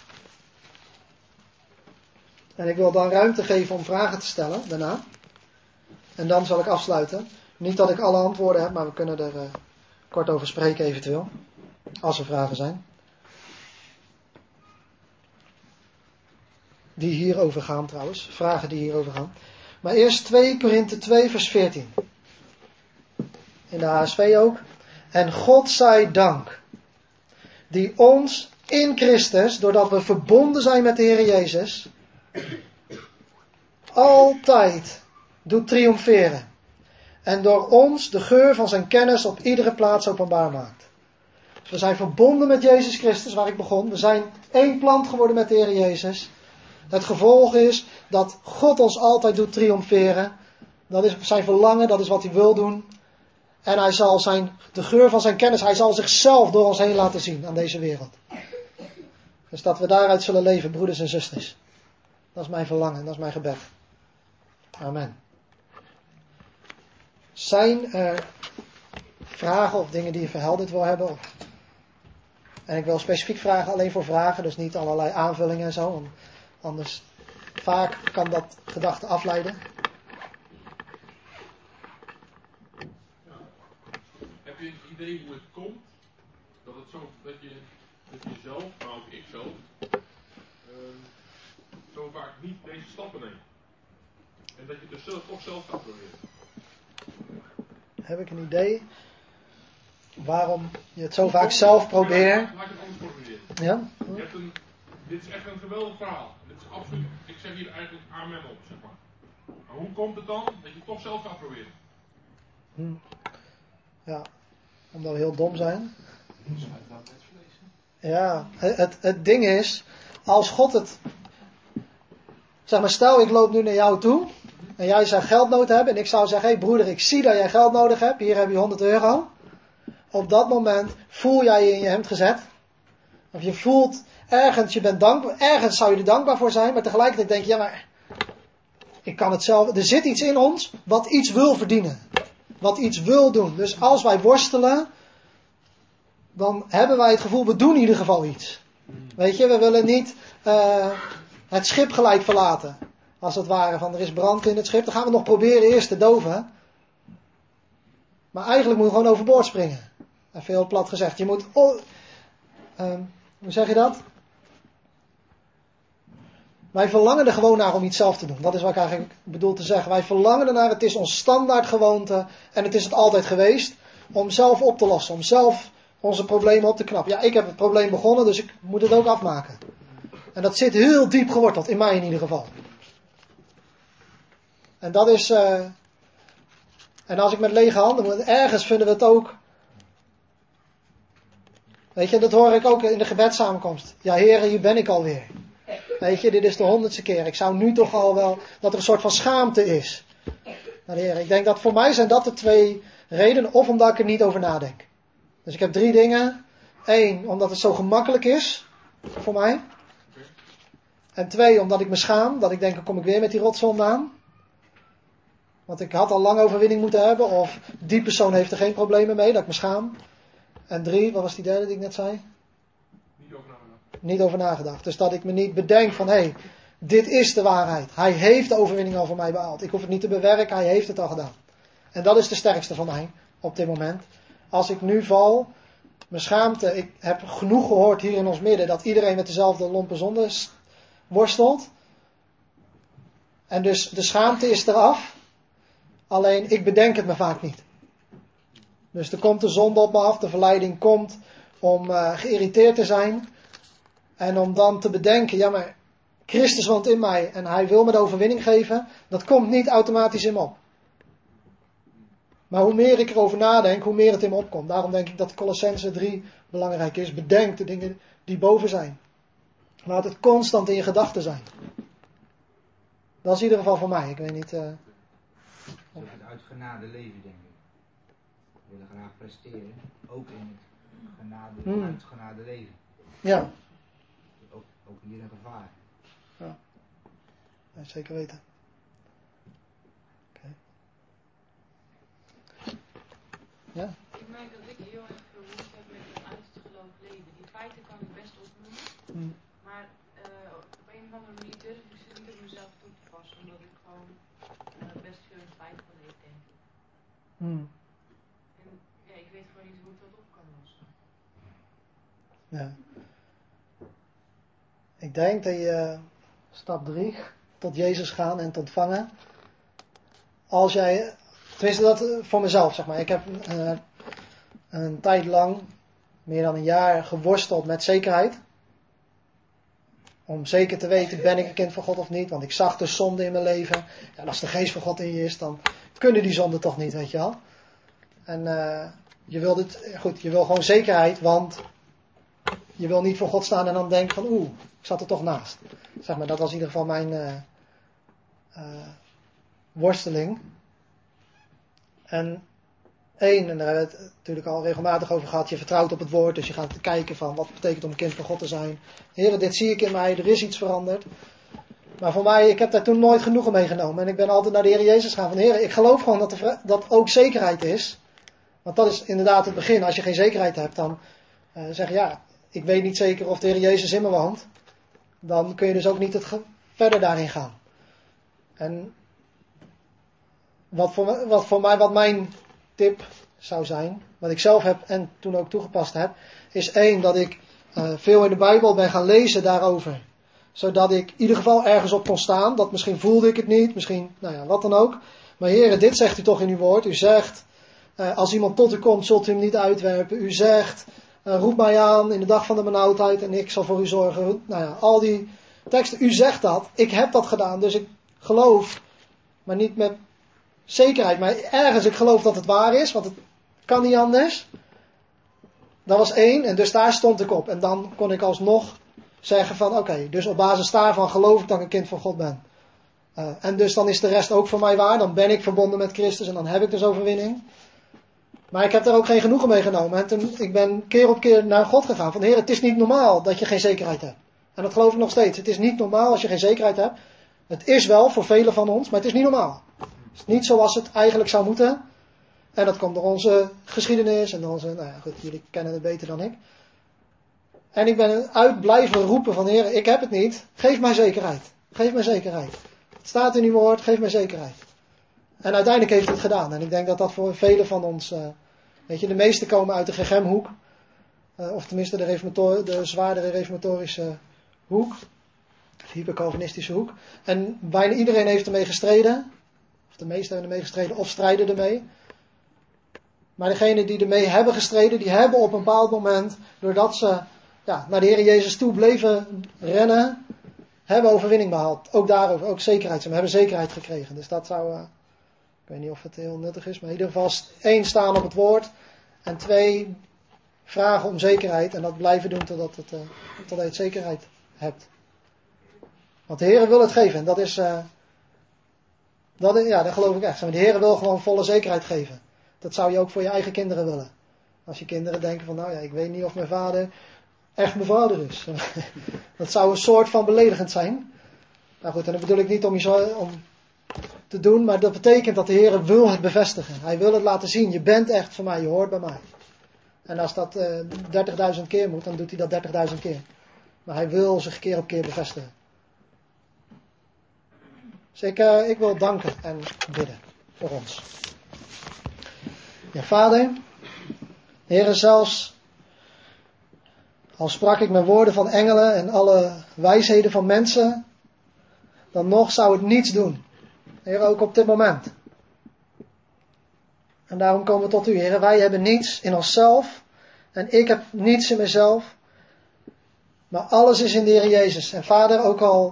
en ik wil dan ruimte geven om vragen te stellen daarna. En dan zal ik afsluiten. Niet dat ik alle antwoorden heb, maar we kunnen er uh, kort over spreken eventueel. Als er vragen zijn. Die hierover gaan trouwens. Vragen die hierover gaan. Maar eerst twee Korinthe twee vers veertien. In de H S V ook. En God zij dank. Die ons in Christus, doordat we verbonden zijn met de Heer Jezus, altijd doet triomferen. En door ons de geur van zijn kennis op iedere plaats openbaar maakt. Dus we zijn verbonden met Jezus Christus, waar ik begon. We zijn één plant geworden met de Heer Jezus. Het gevolg is dat God ons altijd doet triomferen. Dat is zijn verlangen, dat is wat hij wil doen. En hij zal zijn, de geur van zijn kennis, hij zal zichzelf door ons heen laten zien aan deze wereld. Dus dat we daaruit zullen leven, broeders en zusters. Dat is mijn verlangen, dat is mijn gebed. Amen. Zijn er vragen of dingen die je verhelderd wil hebben? En ik wil specifiek vragen alleen voor vragen, dus niet allerlei aanvullingen en zo. Want anders, vaak kan dat gedachte afleiden. Ja. Heb je een idee hoe het komt? Dat het zo, dat je dat je zelf, maar ook ik zelf, uh, zo vaak niet deze stappen neemt. En dat je het dus zelf, toch zelf gaat proberen. Heb ik een idee waarom je het zo vaak zelf probeert? Laat ik het anders formuleren. Ja? Je hebt een, dit is echt een geweldig verhaal. Dit is absoluut, ik zeg hier eigenlijk amen op, zeg maar. Maar hoe komt het dan dat je het toch zelf gaat proberen? Hm. Ja, omdat we heel dom zijn. Ja, het, het, het ding is, als God het... Zeg maar, stel ik loop nu naar jou toe en jij zou geldnood hebben en ik zou zeggen, hé hey broeder, ik zie dat jij geld nodig hebt, hier heb je honderd euro. Op dat moment voel jij je in je hemd gezet. Of je voelt ergens, je bent dankbaar, ergens zou je er dankbaar voor zijn, maar tegelijkertijd denk je, ja maar, ik kan het zelf, er zit iets in ons wat iets wil verdienen. Wat iets wil doen. Dus als wij worstelen, dan hebben wij het gevoel, we doen in ieder geval iets. Weet je, we willen niet uh, het schip gelijk verlaten. Als het ware, van er is brand in het schip, dan gaan we nog proberen eerst te doven. Maar eigenlijk moet je gewoon overboord springen. Even heel plat gezegd. Je moet, oh, uh, hoe zeg je dat? Wij verlangen er gewoon naar om iets zelf te doen. Dat is wat ik eigenlijk bedoel te zeggen. Wij verlangen ernaar, het is ons standaard gewoonte. En het is het altijd geweest. Om zelf op te lossen. Om zelf onze problemen op te knappen. Ja, ik heb het probleem begonnen, dus ik moet het ook afmaken. En dat zit heel diep geworteld. In mij in ieder geval. En dat is... Uh, en als ik met lege handen moet... Ergens vinden we het ook... Weet je, dat hoor ik ook in de gebedssamenkomst. Ja, heren, hier ben ik alweer. Weet je, dit is de honderdste keer. Ik zou nu toch al wel... Dat er een soort van schaamte is. Maar de heren, ik denk dat voor mij zijn dat de twee redenen. Of omdat ik er niet over nadenk. Dus ik heb drie dingen. Eén, omdat het zo gemakkelijk is. Voor mij. En twee, omdat ik me schaam. Dat ik denk, dan kom ik weer met die rotzonde aan. Want ik had al lang overwinning moeten hebben. Of die persoon heeft er geen problemen mee. Dat ik me schaam. En drie, wat was die derde die ik net zei? Niet over nagedacht. Niet over nagedacht. Dus dat ik me niet bedenk van, hé, hey, dit is de waarheid. Hij heeft de overwinning al voor mij behaald. Ik hoef het niet te bewerken, hij heeft het al gedaan. En dat is de sterkste van mij, op dit moment. Als ik nu val, mijn schaamte, ik heb genoeg gehoord hier in ons midden, dat iedereen met dezelfde lompe zonde worstelt. En dus de schaamte is eraf. Alleen, ik bedenk het me vaak niet. Dus er komt de zonde op me af, de verleiding komt om uh, geïrriteerd te zijn. En om dan te bedenken, ja maar Christus woont in mij en hij wil me de overwinning geven. Dat komt niet automatisch in me op. Maar hoe meer ik erover nadenk, hoe meer het in me opkomt. Daarom denk ik dat Colossenzen drie belangrijk is. Bedenk de dingen die boven zijn. Laat het constant in je gedachten zijn. Dat is in ieder geval voor mij. Ik weet niet... Uh... Dat is het uit genade leven, denk ik. We willen graag presteren. Ook in het genade, Hmm. uit genade leven. Ja. Ook, ook hier een gevaar. Ja. Ja, zeker weten. Oké. Okay. Ja? Ik merk dat ik heel erg veel moeite heb met het uit te geloof leven. Die feiten kan ik best opnoemen. Hmm. Maar uh, op een of andere manier durf ik ze niet op mezelf toe te passen. Omdat ik gewoon uh, best veel in feiten van leef, denk ik. Hmm. En ja, ik weet gewoon niet hoe ik dat op kan lossen. Ja. Ik denk dat je stap drie, tot Jezus gaan en te ontvangen. Als jij, tenminste dat voor mezelf zeg maar. Ik heb uh, een tijd lang, meer dan een jaar, geworsteld met zekerheid. Om zeker te weten, ben ik een kind van God of niet. Want ik zag dus zonde in mijn leven. Ja, als de geest van God in je is, dan kunnen die zonden toch niet, weet je wel. En uh, je wil dit, goed, je wil gewoon zekerheid, want je wil niet voor God staan en dan denken van oeh, ik zat er toch naast. Zeg maar, dat was in ieder geval mijn uh, uh, worsteling. En één, en daar hebben we het natuurlijk al regelmatig over gehad, je vertrouwt op het woord, dus je gaat kijken van wat het betekent om een kind van God te zijn. Heren, dit zie ik in mij, er is iets veranderd. Maar voor mij, ik heb daar toen nooit genoegen mee genomen. En ik ben altijd naar de Heer Jezus gegaan van, Heer, ik geloof gewoon dat er dat ook zekerheid is. Want dat is inderdaad het begin. Als je geen zekerheid hebt, dan uh, zeg je, ja, ik weet niet zeker of de Heer Jezus in me woont. Dan kun je dus ook niet het ge- verder daarin gaan. En wat voor, me, wat voor mij, wat mijn tip zou zijn, wat ik zelf heb en toen ook toegepast heb, is één, dat ik uh, veel in de Bijbel ben gaan lezen daarover. Zodat ik in ieder geval ergens op kon staan. Dat misschien voelde ik het niet, misschien, nou ja, wat dan ook. Maar heren, dit zegt u toch in uw woord. U zegt, uh, als iemand tot u komt, zult u hem niet uitwerpen. U zegt, uh, roep mij aan in de dag van de benauwdheid en ik zal voor u zorgen. Nou ja, al die teksten, u zegt dat. Ik heb dat gedaan, dus ik geloof, maar niet met zekerheid. Maar ergens, ik geloof dat het waar is, want het kan niet anders. Dat was één, en dus daar stond ik op. En dan kon ik alsnog zeggen van, oké, okay, dus op basis daarvan geloof ik dat ik een kind van God ben. Uh, en dus dan is de rest ook voor mij waar. Dan ben ik verbonden met Christus en dan heb ik dus overwinning. Maar ik heb daar ook geen genoegen mee genomen. En toen, ik ben keer op keer naar God gegaan. Van, Heer, het is niet normaal dat je geen zekerheid hebt. En dat geloof ik nog steeds. Het is niet normaal als je geen zekerheid hebt. Het is wel voor velen van ons, maar het is niet normaal. Het is niet zoals het eigenlijk zou moeten. En dat komt door onze geschiedenis en door onze, nou ja goed, jullie kennen het beter dan ik. En ik ben uit blijven roepen van, Heer, ik heb het niet. Geef mij zekerheid. Geef mij zekerheid. Het staat in uw woord, geef mij zekerheid. En uiteindelijk heeft hij het gedaan. En ik denk dat dat voor velen van ons, uh, weet je, de meesten komen uit de Gegem-hoek. Uh, of tenminste de, reformator, de zwaardere reformatorische hoek. Of hypercalvinistische hoek. En bijna iedereen heeft ermee gestreden. Of de meesten hebben ermee gestreden of strijden ermee. Maar degenen die ermee hebben gestreden, die hebben op een bepaald moment, doordat ze ja, naar de Heer Jezus toe bleven rennen, hebben overwinning behaald. Ook daarover, ook zekerheid. Ze hebben zekerheid gekregen. Dus dat zou, uh, ik weet niet of het heel nuttig is, maar in ieder geval één, staan op het woord. En twee, vragen om zekerheid. En dat blijven doen totdat, het, uh, totdat je het zekerheid hebt. Want de Heer wil het geven. En dat is, uh, dat, ja, dat geloof ik echt. De Heer wil gewoon volle zekerheid geven. Dat zou je ook voor je eigen kinderen willen. Als je kinderen denken van, nou ja, ik weet niet of mijn vader echt mijn vader is. Dat zou een soort van beledigend zijn. Nou goed, en dat bedoel ik niet om je zo om te doen, maar dat betekent dat de Heer wil het bevestigen. Hij wil het laten zien, je bent echt van mij, je hoort bij mij. En als dat uh, dertigduizend keer moet, dan doet hij dat dertigduizend keer. Maar hij wil zich keer op keer bevestigen. Dus ik, uh, ik wil danken en bidden voor ons. Ja, Vader, Heere, zelfs al sprak ik met woorden van engelen en alle wijsheden van mensen, dan nog zou het niets doen. Heere, ook op dit moment. En daarom komen we tot u, Heere. Wij hebben niets in onszelf en ik heb niets in mezelf, maar alles is in de Heer Jezus. En Vader, ook al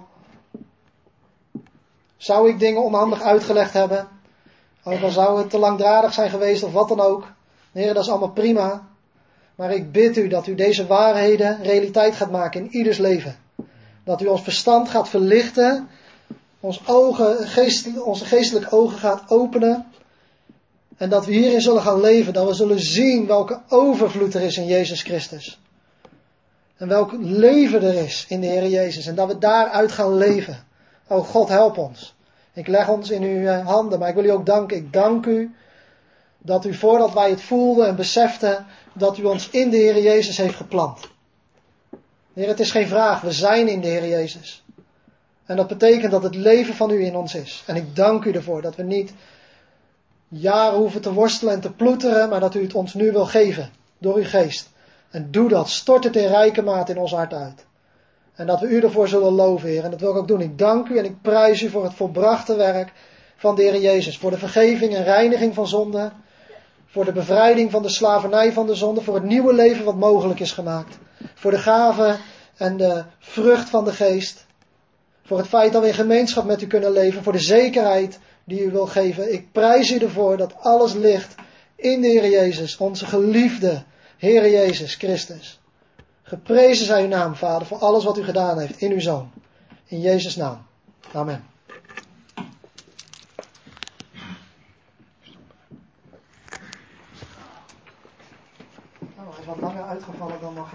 zou ik dingen onhandig uitgelegd hebben, ook al zou het te langdradig zijn geweest of wat dan ook. Heer, dat is allemaal prima. Maar ik bid u dat u deze waarheden realiteit gaat maken in ieders leven. Dat u ons verstand gaat verlichten. Ons ogen, geest, onze geestelijke ogen gaat openen. En dat we hierin zullen gaan leven. Dat we zullen zien welke overvloed er is in Jezus Christus. En welk leven er is in de Heer Jezus. En dat we daaruit gaan leven. O God, help ons. Ik leg ons in uw handen, maar ik wil u ook danken. Ik dank u dat u voordat wij het voelden en beseften, dat u ons in de Heer Jezus heeft geplant. Heer, het is geen vraag, we zijn in de Heer Jezus. En dat betekent dat het leven van u in ons is. En ik dank u ervoor dat we niet jaren hoeven te worstelen en te ploeteren, maar dat u het ons nu wil geven door uw geest. En doe dat, stort het in rijke mate in ons hart uit. En dat we u ervoor zullen loven, Heer. En dat wil ik ook doen. Ik dank u en ik prijs u voor het volbrachte werk van de Heer Jezus. Voor de vergeving en reiniging van zonde. Voor de bevrijding van de slavernij van de zonde. Voor het nieuwe leven wat mogelijk is gemaakt. Voor de gave en de vrucht van de geest. Voor het feit dat we in gemeenschap met u kunnen leven. Voor de zekerheid die u wil geven. Ik prijs u ervoor dat alles ligt in de Heer Jezus. Onze geliefde Heer Jezus Christus. Geprezen zij uw naam, Vader, voor alles wat u gedaan heeft in uw Zoon. In Jezus' naam. Amen. Nou, hij is wat langer uitgevallen dan nog.